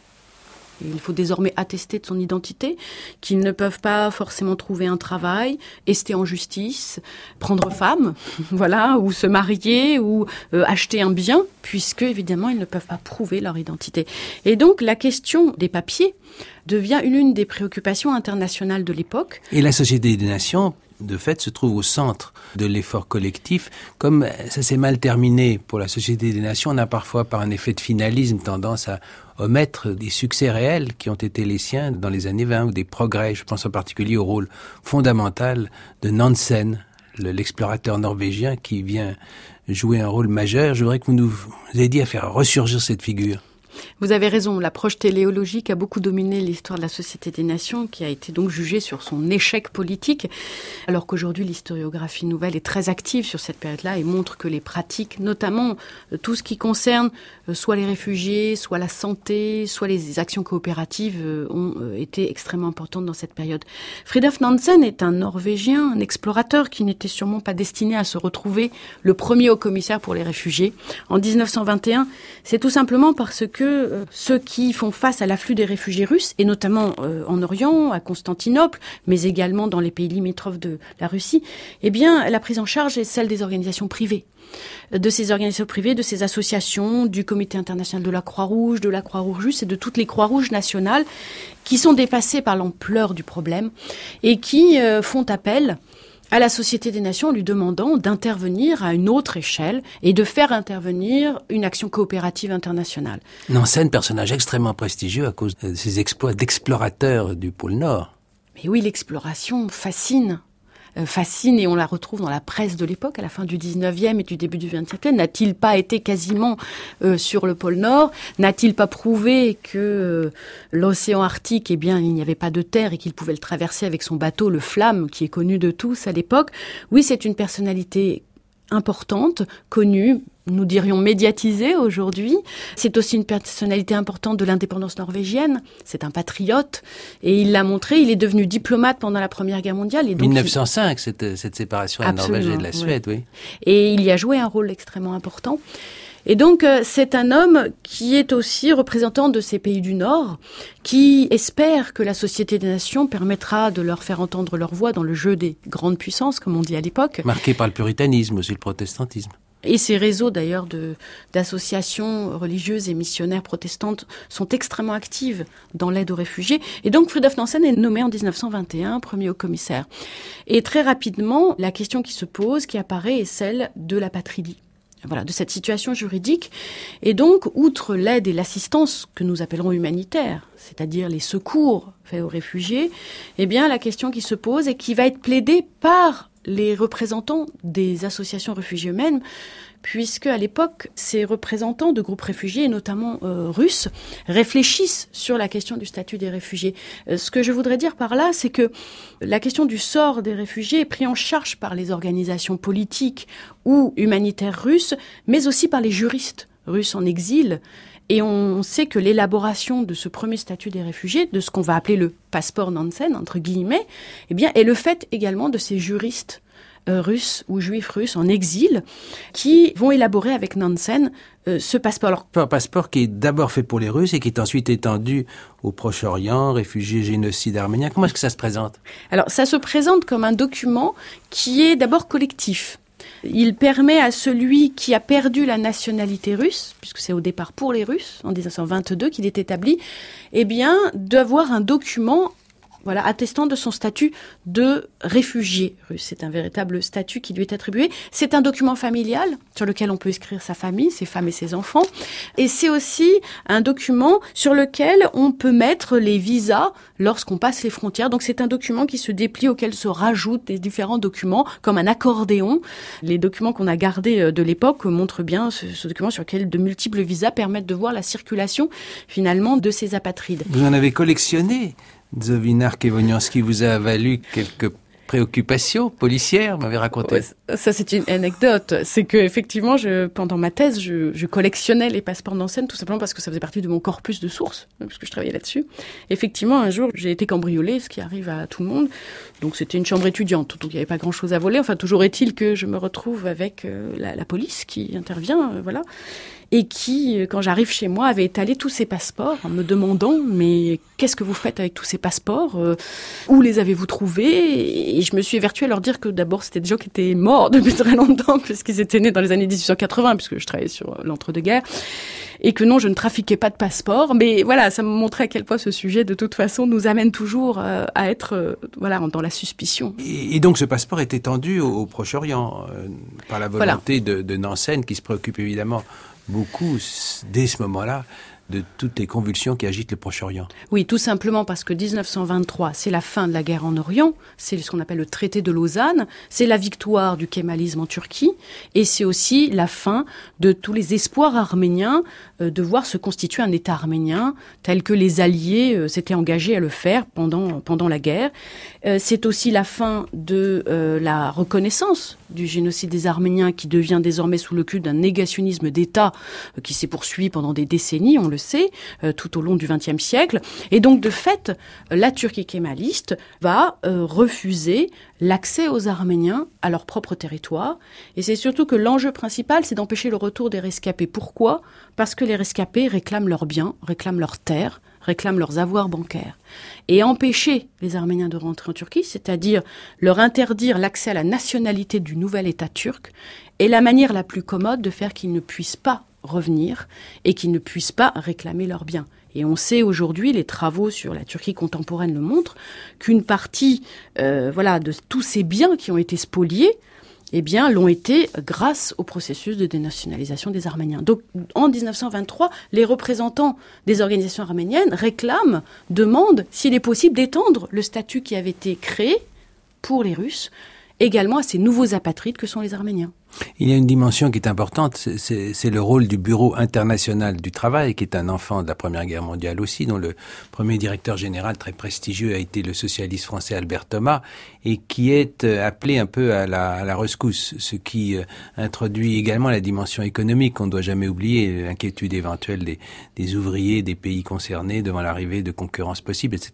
Il faut désormais attester de son identité, qu'ils ne peuvent pas forcément trouver un travail, ester en justice, prendre femme, voilà, ou se marier, ou acheter un bien, puisque évidemment ils ne peuvent pas prouver leur identité. Et donc la question des papiers devient une des préoccupations internationales de l'époque. Et la Société des Nations, de fait, se trouve au centre de l'effort collectif. Comme ça s'est mal terminé pour la Société des Nations, on a parfois, par un effet de finalisme, tendance à omettre des succès réels qui ont été les siens dans les années 20, ou des progrès. Je pense en particulier au rôle fondamental de Nansen, l'explorateur norvégien qui vient jouer un rôle majeur. Je voudrais que vous nous aidiez à faire ressurgir cette figure. Vous avez raison, l'approche téléologique a beaucoup dominé l'histoire de la Société des Nations, qui a été donc jugée sur son échec politique, alors qu'aujourd'hui l'historiographie nouvelle est très active sur cette période-là et montre que les pratiques, notamment tout ce qui concerne soit les réfugiés, soit la santé, soit les actions coopératives, ont été extrêmement importantes dans cette période. Fridtjof Nansen est un Norvégien, un explorateur qui n'était sûrement pas destiné à se retrouver le premier haut-commissaire pour les réfugiés. En 1921, c'est tout simplement parce que ceux qui font face à l'afflux des réfugiés russes, et notamment en Orient, à Constantinople, mais également dans les pays limitrophes de la Russie, eh bien, la prise en charge est celle des organisations privées. De ces organisations privées, de ces associations, du Comité international de la Croix-Rouge, de la Croix-Rouge russe et de toutes les Croix-Rouges nationales qui sont dépassées par l'ampleur du problème et qui font appel à la Société des Nations en lui demandant d'intervenir à une autre échelle et de faire intervenir une action coopérative internationale. Nansen, personnage extrêmement prestigieux à cause de ses exploits d'explorateur du pôle Nord. Mais oui, l'exploration fascine et on la retrouve dans la presse de l'époque, à la fin du 19e et du début du 20e siècle. N'a-t-il pas été quasiment sur le pôle Nord? N'a-t-il pas prouvé que l'océan Arctique, eh bien, il n'y avait pas de terre et qu'il pouvait le traverser avec son bateau, le Flamme, qui est connu de tous à l'époque? Oui, c'est une personnalité importante, connue, nous dirions médiatisée aujourd'hui. C'est aussi une personnalité importante de l'indépendance norvégienne. C'est un patriote et il l'a montré. Il est devenu diplomate pendant la Première Guerre mondiale. Et donc 1905, cette séparation de la Norvège et de la Suède, oui. Et il y a joué un rôle extrêmement important. Et donc, c'est un homme qui est aussi représentant de ces pays du Nord, qui espère que la Société des Nations permettra de leur faire entendre leur voix dans le jeu des grandes puissances, comme on dit à l'époque. Marqué par le puritanisme, aussi le protestantisme. Et ces réseaux d'ailleurs d'associations religieuses et missionnaires protestantes sont extrêmement actives dans l'aide aux réfugiés. Et donc Fridtjof Nansen est nommé en 1921 premier haut-commissaire. Et très rapidement, la question qui se pose, qui apparaît, est celle de l'apatridie. Voilà, de cette situation juridique. Et donc, outre l'aide et l'assistance que nous appellerons humanitaire, c'est-à-dire les secours faits aux réfugiés, eh bien, la question qui se pose et qui va être plaidée par les représentants des associations réfugiés eux-mêmes, puisque à l'époque, ces représentants de groupes réfugiés, et notamment russes, réfléchissent sur la question du statut des réfugiés. Ce que je voudrais dire par là, c'est que la question du sort des réfugiés est prise en charge par les organisations politiques ou humanitaires russes, mais aussi par les juristes russes en exil. Et on sait que l'élaboration de ce premier statut des réfugiés, de ce qu'on va appeler le passeport Nansen, entre guillemets, eh bien, est le fait également de ces juristes russes ou juifs russes en exil qui vont élaborer avec Nansen ce passeport. Alors, un passeport qui est d'abord fait pour les Russes et qui est ensuite étendu au Proche-Orient, réfugiés, génocide arménien. Comment est-ce que ça se présente ? Alors, ça se présente comme un document qui est d'abord collectif. Il permet à celui qui a perdu la nationalité russe, puisque c'est au départ pour les Russes, en 1922 qu'il est établi, eh bien, d'avoir un document attestant de son statut de réfugié russe. C'est un véritable statut qui lui est attribué. C'est un document familial sur lequel on peut inscrire sa famille, ses femmes et ses enfants. Et c'est aussi un document sur lequel on peut mettre les visas lorsqu'on passe les frontières. Donc c'est un document qui se déplie, auquel se rajoutent des différents documents, comme un accordéon. Les documents qu'on a gardés de l'époque montrent bien ce document sur lequel de multiples visas permettent de voir la circulation, finalement, de ces apatrides. Vous en avez collectionné. Zovinar Kevonianski vous a valu quelques préoccupations policières, m'avez raconté. Ouais, ça, c'est une anecdote. C'est que, effectivement, pendant ma thèse, je collectionnais les passeports Nansen, tout simplement parce que ça faisait partie de mon corpus de sources, puisque je travaillais là-dessus. Effectivement, un jour, j'ai été cambriolée, ce qui arrive à tout le monde. Donc, c'était une chambre étudiante, donc il n'y avait pas grand-chose à voler. Enfin, toujours est-il que je me retrouve avec la police qui intervient, et qui, quand j'arrive chez moi, avait étalé tous ces passeports en me demandant « Mais qu'est-ce que vous faites avec tous ces passeports ? Où les avez-vous trouvés ?» Et je me suis évertuée à leur dire que d'abord, c'était des gens qui étaient morts depuis très longtemps, puisqu'ils étaient nés dans les années 1880, puisque je travaillais sur l'entre-deux-guerres, et que non, je ne trafiquais pas de passeports. Mais voilà, ça me montrait à quel point ce sujet, de toute façon, nous amène toujours à être dans la suspicion. Et donc, ce passeport est étendu au Proche-Orient, par la volonté de Nansen, qui se préoccupe évidemment beaucoup, dès ce moment-là, de toutes les convulsions qui agitent le Proche-Orient. Oui, tout simplement parce que 1923, c'est la fin de la guerre en Orient, c'est ce qu'on appelle le traité de Lausanne, c'est la victoire du kémalisme en Turquie, et c'est aussi la fin de tous les espoirs arméniens de voir se constituer un État arménien, tel que les Alliés s'étaient engagés à le faire pendant la guerre. C'est aussi la fin de la reconnaissance du génocide des Arméniens, qui devient désormais sous le culte d'un négationnisme d'État qui s'est poursuivi pendant des décennies, on le sait, tout au long du XXe siècle. Et donc, de fait, la Turquie kémaliste va refuser l'accès aux Arméniens à leur propre territoire. Et c'est surtout que l'enjeu principal, c'est d'empêcher le retour des rescapés. Pourquoi ? Parce que les rescapés réclament leurs biens, réclament leurs terres, réclament leurs avoirs bancaires. Et empêcher les Arméniens de rentrer en Turquie, c'est-à-dire leur interdire l'accès à la nationalité du nouvel État turc, est la manière la plus commode de faire qu'ils ne puissent pas revenir et qu'ils ne puissent pas réclamer leurs biens. Et on sait aujourd'hui, les travaux sur la Turquie contemporaine le montrent, qu'une partie de tous ces biens qui ont été spoliés, eh bien, l'ont été grâce au processus de dénationalisation des Arméniens. Donc, en 1923, les représentants des organisations arméniennes demandent s'il est possible d'étendre le statut qui avait été créé pour les Russes, également à ces nouveaux apatrides que sont les Arméniens. Il y a une dimension qui est importante, c'est le rôle du Bureau international du travail, qui est un enfant de la Première Guerre mondiale aussi, dont le premier directeur général très prestigieux a été le socialiste français Albert Thomas, et qui est appelé un peu à la rescousse, ce qui introduit également la dimension économique qu'on ne doit jamais oublier, l'inquiétude éventuelle des ouvriers des pays concernés devant l'arrivée de concurrence possible, etc.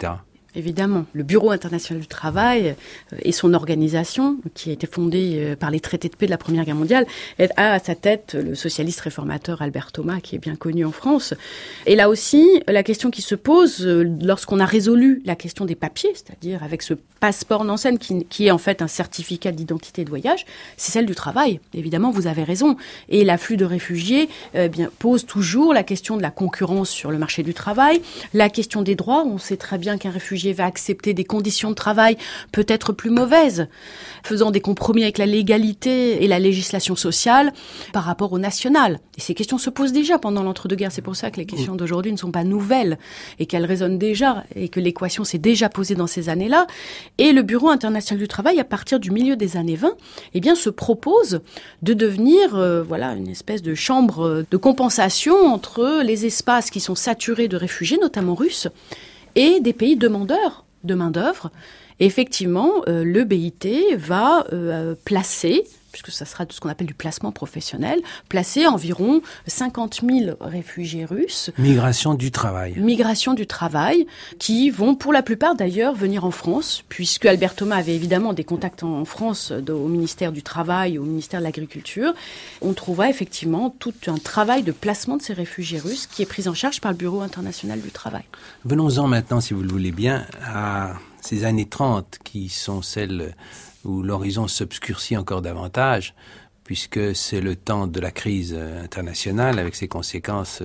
Évidemment, le Bureau international du travail et son organisation, qui a été fondée par les traités de paix de la Première Guerre mondiale, a à sa tête le socialiste réformateur Albert Thomas, qui est bien connu en France. Et là aussi, la question qui se pose lorsqu'on a résolu la question des papiers, c'est-à-dire avec ce passeport Nansen qui est en fait un certificat d'identité et de voyage, c'est celle du travail. Évidemment, vous avez raison. Et l'afflux de réfugiés pose toujours la question de la concurrence sur le marché du travail, la question des droits. On sait très bien qu'un réfugié va accepter des conditions de travail peut-être plus mauvaises, faisant des compromis avec la légalité et la législation sociale par rapport au national. Et ces questions se posent déjà pendant l'entre-deux-guerres. C'est pour ça que les questions d'aujourd'hui ne sont pas nouvelles et qu'elles résonnent déjà et que l'équation s'est déjà posée dans ces années-là. Et le Bureau international du travail, à partir du milieu des années 20, se propose de devenir une espèce de chambre de compensation entre les espaces qui sont saturés de réfugiés, notamment russes, et des pays demandeurs de main-d'œuvre. Et effectivement, le BIT va placer, puisque ça sera ce qu'on appelle du placement professionnel, placer environ 50 000 réfugiés russes. Migration du travail. Migration du travail, qui vont pour la plupart d'ailleurs venir en France, puisque Albert Thomas avait évidemment des contacts en France au ministère du Travail, au ministère de l'Agriculture. On trouvera effectivement tout un travail de placement de ces réfugiés russes qui est pris en charge par le Bureau international du travail. Venons-en maintenant, si vous le voulez bien, à ces années 30 qui sont celles où l'horizon s'obscurcit encore davantage, puisque c'est le temps de la crise internationale, avec ses conséquences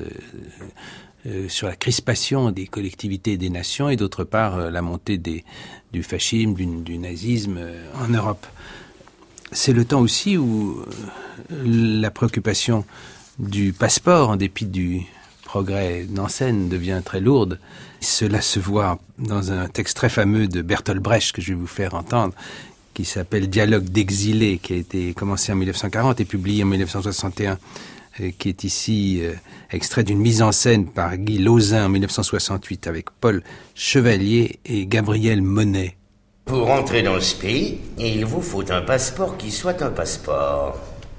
sur la crispation des collectivités et des nations, et d'autre part la montée du fascisme, du nazisme en Europe. C'est le temps aussi où la préoccupation du passeport, en dépit du progrès Nansen, devient très lourde. Cela se voit dans un texte très fameux de Bertolt Brecht que je vais vous faire entendre, qui s'appelle « Dialogue d'exilés », qui a été commencé en 1940 et publié en 1961, qui est ici extrait d'une mise en scène par Guy Lauzin en 1968 avec Paul Chevalier et Gabriel Monet. Pour entrer dans ce pays, il vous faut un passeport qui soit un passeport.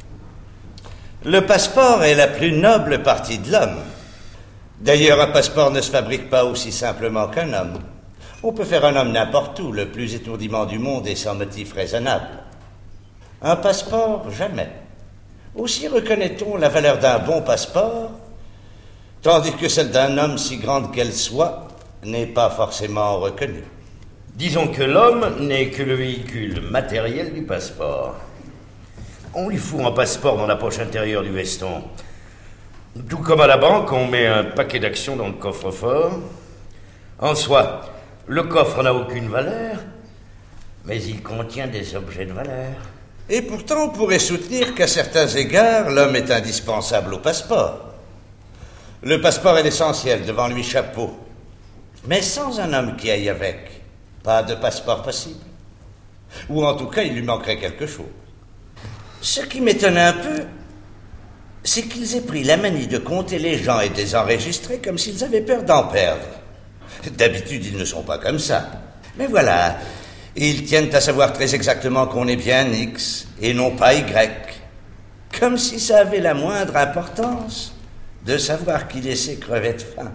Le passeport est la plus noble partie de l'homme. D'ailleurs, un passeport ne se fabrique pas aussi simplement qu'un homme. On peut faire un homme n'importe où, le plus étourdiment du monde et sans motif raisonnable. Un passeport, jamais. Aussi reconnaît-on la valeur d'un bon passeport, tandis que celle d'un homme, si grande qu'elle soit, n'est pas forcément reconnue. Disons que l'homme n'est que le véhicule matériel du passeport. On lui fout un passeport dans la poche intérieure du veston. Tout comme à la banque, on met un paquet d'actions dans le coffre-fort. En soi, le coffre n'a aucune valeur, mais il contient des objets de valeur. Et pourtant, on pourrait soutenir qu'à certains égards, l'homme est indispensable au passeport. Le passeport est l'essentiel, devant lui chapeau. Mais sans un homme qui aille avec, pas de passeport possible. Ou en tout cas, il lui manquerait quelque chose. Ce qui m'étonne un peu, c'est qu'ils aient pris la manie de compter les gens et de les enregistrer comme s'ils avaient peur d'en perdre. D'habitude, ils ne sont pas comme ça. Mais voilà, ils tiennent à savoir très exactement qu'on est bien X et non pas Y. Comme si ça avait la moindre importance de savoir qui laissait crever de faim.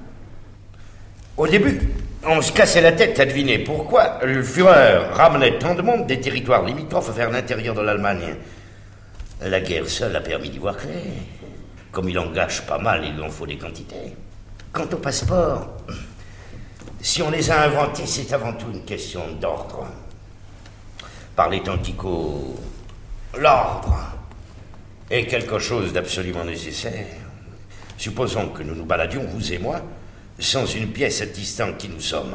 Au début, on se cassait la tête à deviner pourquoi le Führer ramenait tant de monde des territoires limitrophes vers l'intérieur de l'Allemagne. La guerre seule a permis d'y voir clair. Comme il en gâche pas mal, il lui en faut des quantités. Quant au passeport, si on les a inventés, c'est avant tout une question d'ordre. Par les temps qui courent, l'ordre est quelque chose d'absolument nécessaire. Supposons que nous nous baladions, vous et moi, sans une pièce attestant qui nous sommes.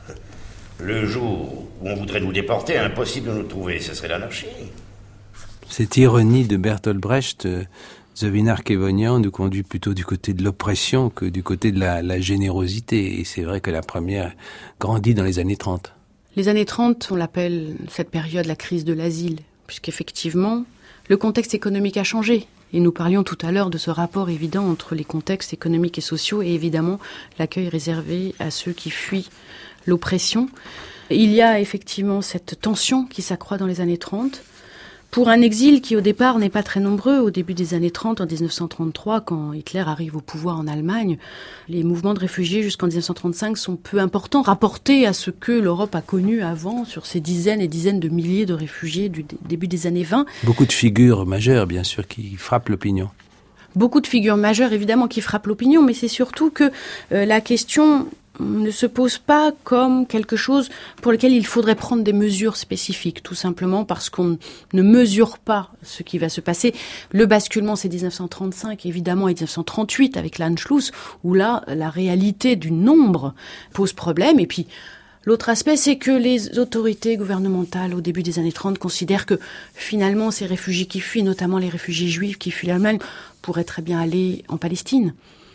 Le jour où on voudrait nous déporter, impossible de nous trouver, ce serait l'anarchie. Cette ironie de Bertolt Brecht, The Wiener Kevonian, nous conduit plutôt du côté de l'oppression que du côté de la générosité. Et c'est vrai que la première grandit dans les années 30. Les années 30, on l'appelle cette période la crise de l'asile, puisqu'effectivement, le contexte économique a changé. Et nous parlions tout à l'heure de ce rapport évident entre les contextes économiques et sociaux et évidemment l'accueil réservé à ceux qui fuient l'oppression. Il y a effectivement cette tension qui s'accroît dans les années 30 pour un exil qui au départ n'est pas très nombreux. Au début des années 30, en 1933, quand Hitler arrive au pouvoir en Allemagne, les mouvements de réfugiés jusqu'en 1935 sont peu importants, rapportés à ce que l'Europe a connu avant, sur ces dizaines et dizaines de milliers de réfugiés du début des années 20. Beaucoup de figures majeures, bien sûr, qui frappent l'opinion. Beaucoup de figures majeures, évidemment, qui frappent l'opinion, mais c'est surtout que la question ne se pose pas comme quelque chose pour lequel il faudrait prendre des mesures spécifiques, tout simplement parce qu'on ne mesure pas ce qui va se passer. Le basculement, c'est 1935, évidemment, et 1938 avec l'Anschluss, où là, la réalité du nombre pose problème. Et puis, l'autre aspect, c'est que les autorités gouvernementales, au début des années 30, considèrent que, finalement, ces réfugiés qui fuient, notamment les réfugiés juifs qui fuient l'Allemagne, pourraient très bien aller en Palestine.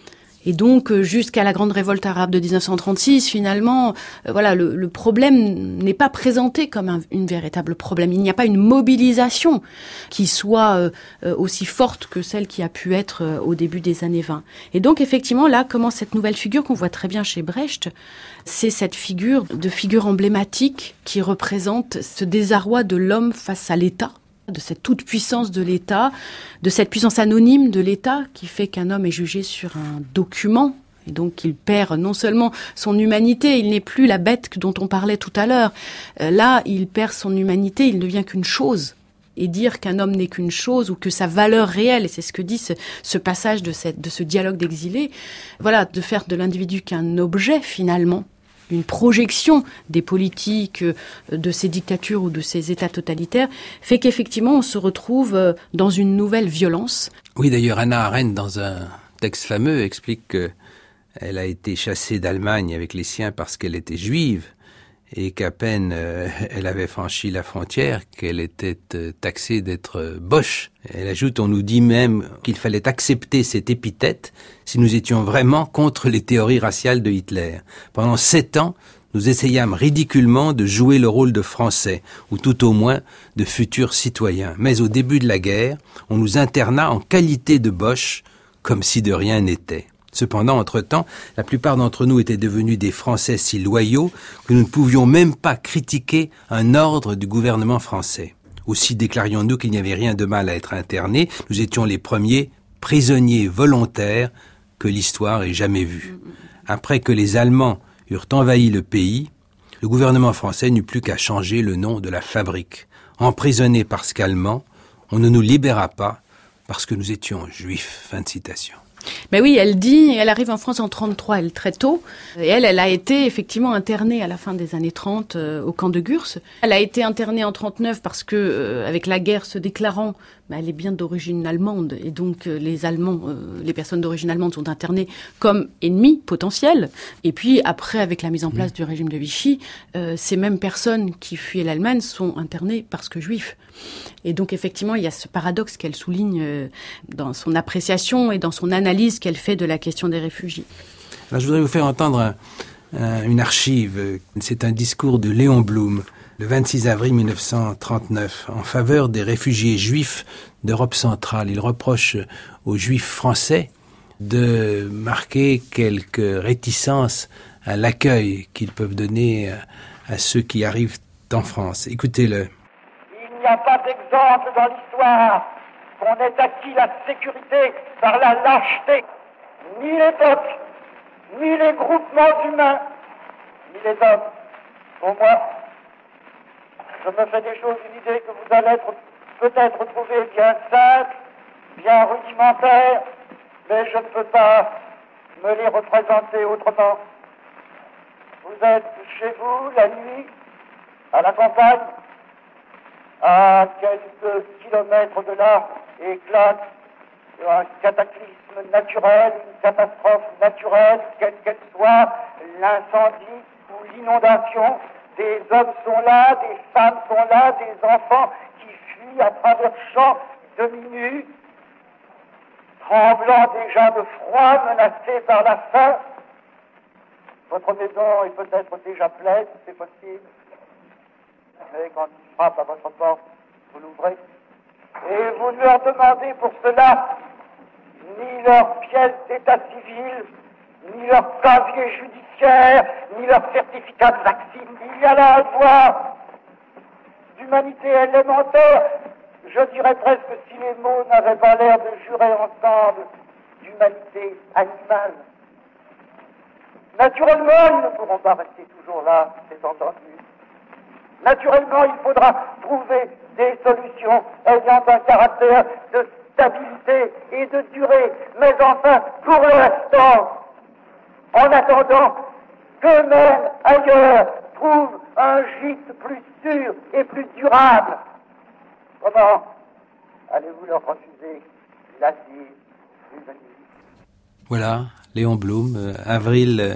Et donc, jusqu'à la grande révolte arabe de 1936, finalement, le problème n'est pas présenté comme une véritable problème. Il n'y a pas une mobilisation qui soit aussi forte que celle qui a pu être au début des années 20. Et donc, effectivement, là commence cette nouvelle figure qu'on voit très bien chez Brecht. C'est cette figure emblématique qui représente ce désarroi de l'homme face à l'État, de cette toute-puissance de l'État, de cette puissance anonyme de l'État qui fait qu'un homme est jugé sur un document et donc il perd non seulement son humanité, il n'est plus la bête dont on parlait tout à l'heure. Là, il perd son humanité, il ne devient qu'une chose. Et dire qu'un homme n'est qu'une chose ou que sa valeur réelle, et c'est ce que dit ce passage de ce dialogue d'exilés, de faire de l'individu qu'un objet finalement, une projection des politiques de ces dictatures ou de ces États totalitaires, fait qu'effectivement on se retrouve dans une nouvelle violence. Oui, d'ailleurs, Hannah Arendt, dans un texte fameux, explique qu'elle a été chassée d'Allemagne avec les siens parce qu'elle était juive et qu'à peine elle avait franchi la frontière qu'elle était taxée d'être boche. Elle ajoute, on nous dit même qu'il fallait accepter cette épithète si nous étions vraiment contre les théories raciales de Hitler. Pendant 7 ans, nous essayâmes ridiculement de jouer le rôle de Français, ou tout au moins de futurs citoyens. Mais au début de la guerre, on nous interna en qualité de boche, comme si de rien n'était. Cependant, entre-temps, la plupart d'entre nous étaient devenus des Français si loyaux que nous ne pouvions même pas critiquer un ordre du gouvernement français. Aussi déclarions-nous qu'il n'y avait rien de mal à être interné. Nous étions les premiers prisonniers volontaires que l'histoire ait jamais vus. Après que les Allemands eurent envahi le pays, le gouvernement français n'eut plus qu'à changer le nom de la fabrique. Emprisonnés parce qu'Allemands, on ne nous libéra pas parce que nous étions juifs. Fin de citation. Mais oui, elle dit, elle arrive en France en 33, elle très tôt, et elle a été effectivement internée à la fin des années 30 au camp de Gurs. Elle a été internée en 39 parce que, avec la guerre se déclarant, elle est bien d'origine allemande, et donc les Allemands, les personnes d'origine allemande sont internées comme ennemis potentiels. Et puis après, avec la mise en place du régime de Vichy, ces mêmes personnes qui fuyaient l'Allemagne sont internées parce que juifs. Et donc effectivement, il y a ce paradoxe qu'elle souligne dans son appréciation et dans son analyse qu'elle fait de la question des réfugiés. Alors, je voudrais vous faire entendre une archive. C'est un discours de Léon Blum, le 26 avril 1939, en faveur des réfugiés juifs d'Europe centrale. Il reproche aux juifs français de marquer quelques réticences à l'accueil qu'ils peuvent donner à ceux qui arrivent en France. Écoutez-le. Il n'y a pas d'exemple dans l'histoire qu'on ait acquis la sécurité par la lâcheté. Ni l'époque, ni les groupements humains, ni les hommes. Pour moi, je me fais des choses une idée que vous allez peut-être trouver bien simple, bien rudimentaire, mais je ne peux pas me les représenter autrement. Vous êtes chez vous la nuit, à la campagne, à quelques kilomètres de là, éclate un cataclysme naturel, une catastrophe naturelle, quelle qu'elle soit, l'incendie ou l'inondation. Des hommes sont là, des femmes sont là, des enfants qui fuient à travers champs demi-nus, tremblants déjà de froid, menacés par la faim. Votre maison est peut-être déjà pleine, c'est possible. Mais quand ils frappent à votre porte, vous l'ouvrez. Et vous ne leur demandez pour cela ni leur pièce d'état civil, ni leur casier judiciaire, ni leur certificat de vaccine. Il y a là un devoir d'humanité élémentaire. je dirais presque si les mots n'avaient pas l'air de jurer ensemble d'humanité animale. Naturellement, ils ne pourront pas rester toujours là, c'est entendu. Naturellement, il faudra trouver des solutions ayant un caractère de stabilité et de durée. Mais enfin, pour l'instant, en attendant qu'eux-mêmes, ailleurs, trouvent un gîte plus sûr et plus durable, comment allez-vous leur refuser l'asile juvénile? Voilà, Léon Blum, avril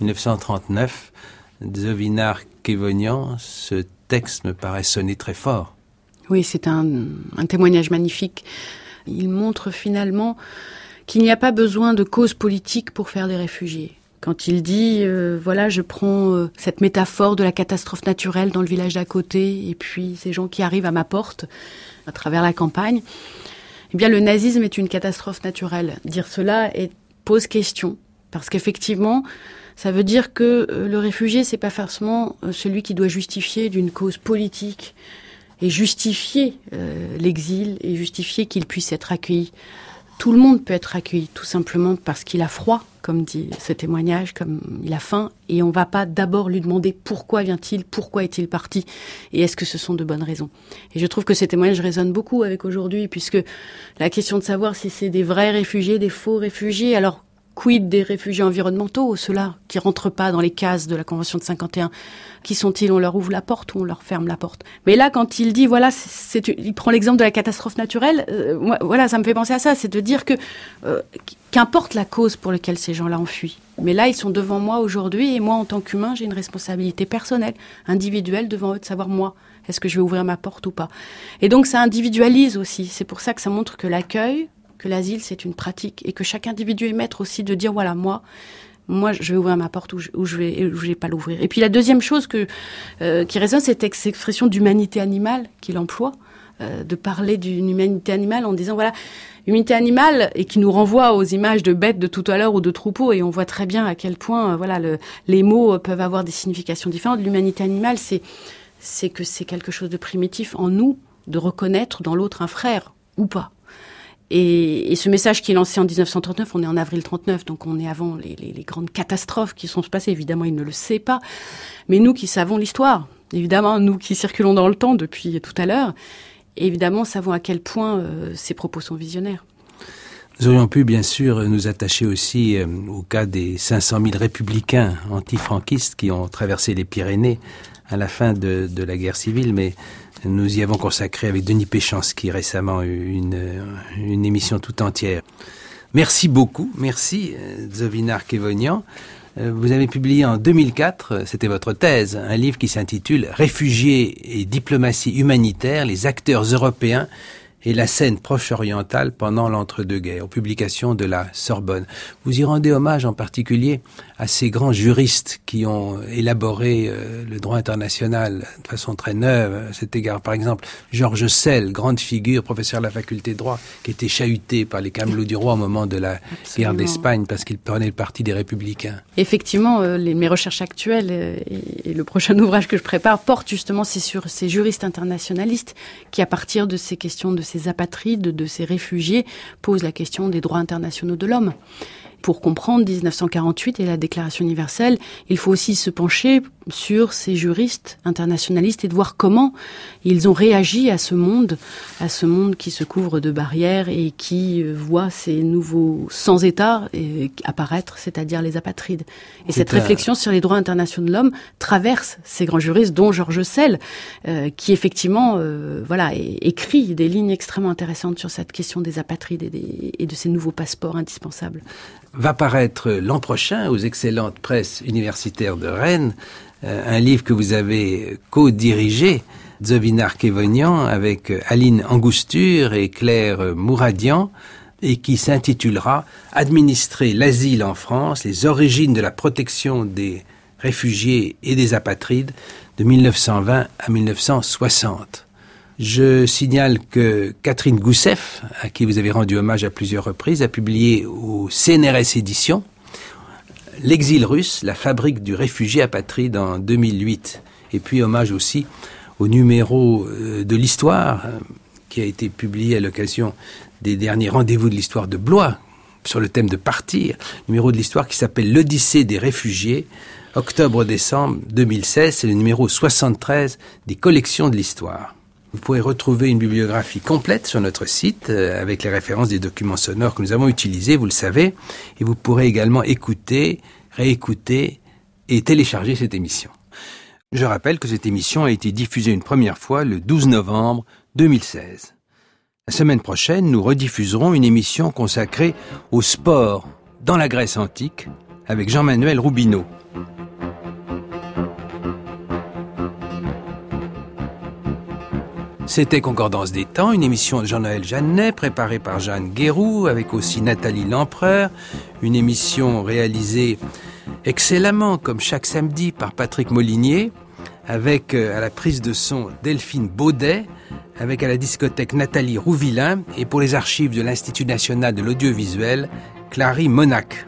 1939, Dzovinar Kevonian, ce texte me paraît sonner très fort. Oui, c'est un témoignage magnifique. Il montre finalement qu'il n'y a pas besoin de cause politique pour faire des réfugiés. Quand il dit, voilà, je prends cette métaphore de la catastrophe naturelle dans le village d'à côté, et puis ces gens qui arrivent à ma porte, à travers la campagne, eh bien le nazisme est une catastrophe naturelle. Dire cela pose question, parce qu'effectivement, ça veut dire que le réfugié, c'est pas forcément celui qui doit justifier d'une cause politique et justifier l'exil et justifier qu'il puisse être accueilli. Tout le monde peut être accueilli, tout simplement parce qu'il a froid, comme dit ce témoignage, comme il a faim, et on va pas d'abord lui demander pourquoi vient-il, pourquoi est-il parti, et est-ce que ce sont de bonnes raisons. Et je trouve que ces témoignages résonnent beaucoup avec aujourd'hui, puisque la question de savoir si c'est des vrais réfugiés, des faux réfugiés, alors quid des réfugiés environnementaux, ceux-là qui rentrent pas dans les cases de la Convention de 51, qui sont-ils? On leur ouvre la porte ou on leur ferme la porte? Mais là, quand il dit, voilà, il prend l'exemple de la catastrophe naturelle, voilà, ça me fait penser à ça, c'est de dire que qu'importe la cause pour laquelle ces gens-là ont fui. Mais là, ils sont devant moi aujourd'hui, et moi, en tant qu'humain, j'ai une responsabilité personnelle, individuelle devant eux, de savoir, moi, est-ce que je vais ouvrir ma porte ou pas? Et donc, ça individualise aussi. C'est pour ça que ça montre que l'accueil, que l'asile, c'est une pratique, et que chaque individu est maître aussi de dire, voilà, moi, je vais ouvrir ma porte ou je vais pas l'ouvrir. Et puis la deuxième chose qui résonne, c'est cette expression d'humanité animale qu'il emploie, de parler d'une humanité animale en disant, voilà, humanité animale, et qui nous renvoie aux images de bêtes de tout à l'heure ou de troupeaux, et on voit très bien à quel point, voilà, les mots peuvent avoir des significations différentes. L'humanité animale, c'est que c'est quelque chose de primitif en nous, de reconnaître dans l'autre un frère, ou pas. Et ce message qui est lancé en 1939, on est en avril 39, donc on est avant les grandes catastrophes qui sont passées. Évidemment, il ne le sait pas. Mais nous qui savons l'histoire, évidemment, nous qui circulons dans le temps depuis tout à l'heure, évidemment, savons à quel point ces propos sont visionnaires. Nous aurions pu, bien sûr, nous attacher aussi au cas des 500 000 républicains antifranquistes qui ont traversé les Pyrénées à la fin de la guerre civile, mais nous y avons consacré avec Denis Péchanski récemment une émission tout entière. Merci beaucoup, merci Dzovinar Kevonian. Vous avez publié en 2004, c'était votre thèse, un livre qui s'intitule « Réfugiés et diplomatie humanitaire, les acteurs européens et la scène proche-orientale pendant l'entre-deux-guerres », aux publications de la Sorbonne. Vous y rendez hommage en particulier à ces grands juristes qui ont élaboré le droit international de façon très neuve. À cet égard, par exemple, Georges Sell, grande figure, professeur de la faculté de droit, qui était chahuté par les camelots du roi au moment de la guerre d'Espagne parce qu'il prenait le parti des républicains. Effectivement, mes recherches actuelles et le prochain ouvrage que je prépare portent justement sur ces juristes internationalistes qui, à partir de ces questions de ces apatrides, de ces réfugiés, posent la question des droits internationaux de l'homme. Pour comprendre 1948 et la Déclaration universelle, il faut aussi se pencher sur ces juristes internationalistes et de voir comment ils ont réagi à ce monde qui se couvre de barrières et qui voit ces nouveaux sans-État apparaître, c'est-à-dire les apatrides. Et cette réflexion sur les droits internationaux de l'homme traverse ces grands juristes, dont Georges Sell, qui effectivement écrit des lignes extrêmement intéressantes sur cette question des apatrides et de ces nouveaux passeports indispensables. Va paraître l'an prochain aux excellentes presses universitaires de Rennes un livre que vous avez co-dirigé, Dzovinar Kevonian, avec Aline Angusture et Claire Mouradian, et qui s'intitulera « Administrer l'asile en France, les origines de la protection des réfugiés et des apatrides de 1920 à 1960 ». Je signale que Catherine Goussef, à qui vous avez rendu hommage à plusieurs reprises, a publié au CNRS Éditions L'exil russe, la fabrique du réfugié apatride en 2008. Et puis hommage aussi au numéro de l'histoire qui a été publié à l'occasion des derniers rendez-vous de l'histoire de Blois, sur le thème de partir, numéro de l'histoire qui s'appelle l'Odyssée des réfugiés, octobre-décembre 2016, c'est le numéro 73 des collections de l'histoire. Vous pourrez retrouver une bibliographie complète sur notre site, avec les références des documents sonores que nous avons utilisés, vous le savez, et vous pourrez également écouter, réécouter et télécharger cette émission. Je rappelle que cette émission a été diffusée une première fois le 12 novembre 2016. La semaine prochaine, nous rediffuserons une émission consacrée au sport dans la Grèce antique avec Jean-Manuel Roubineau. C'était Concordance des temps, une émission de Jean-Noël Jeannet, préparée par Jeanne Guéroux, avec aussi Nathalie Lempereur, une émission réalisée excellemment, comme chaque samedi, par Patrick Molinier, avec à la prise de son Delphine Baudet, avec à la discothèque Nathalie Rouvillain, et pour les archives de l'Institut national de l'audiovisuel, Clary Monac.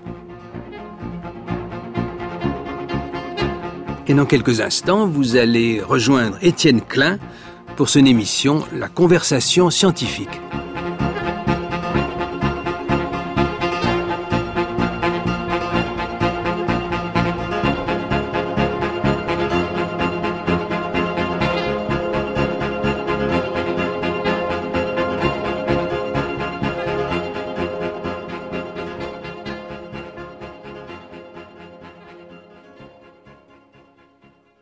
Et dans quelques instants, vous allez rejoindre Étienne Klein pour son émission La conversation scientifique.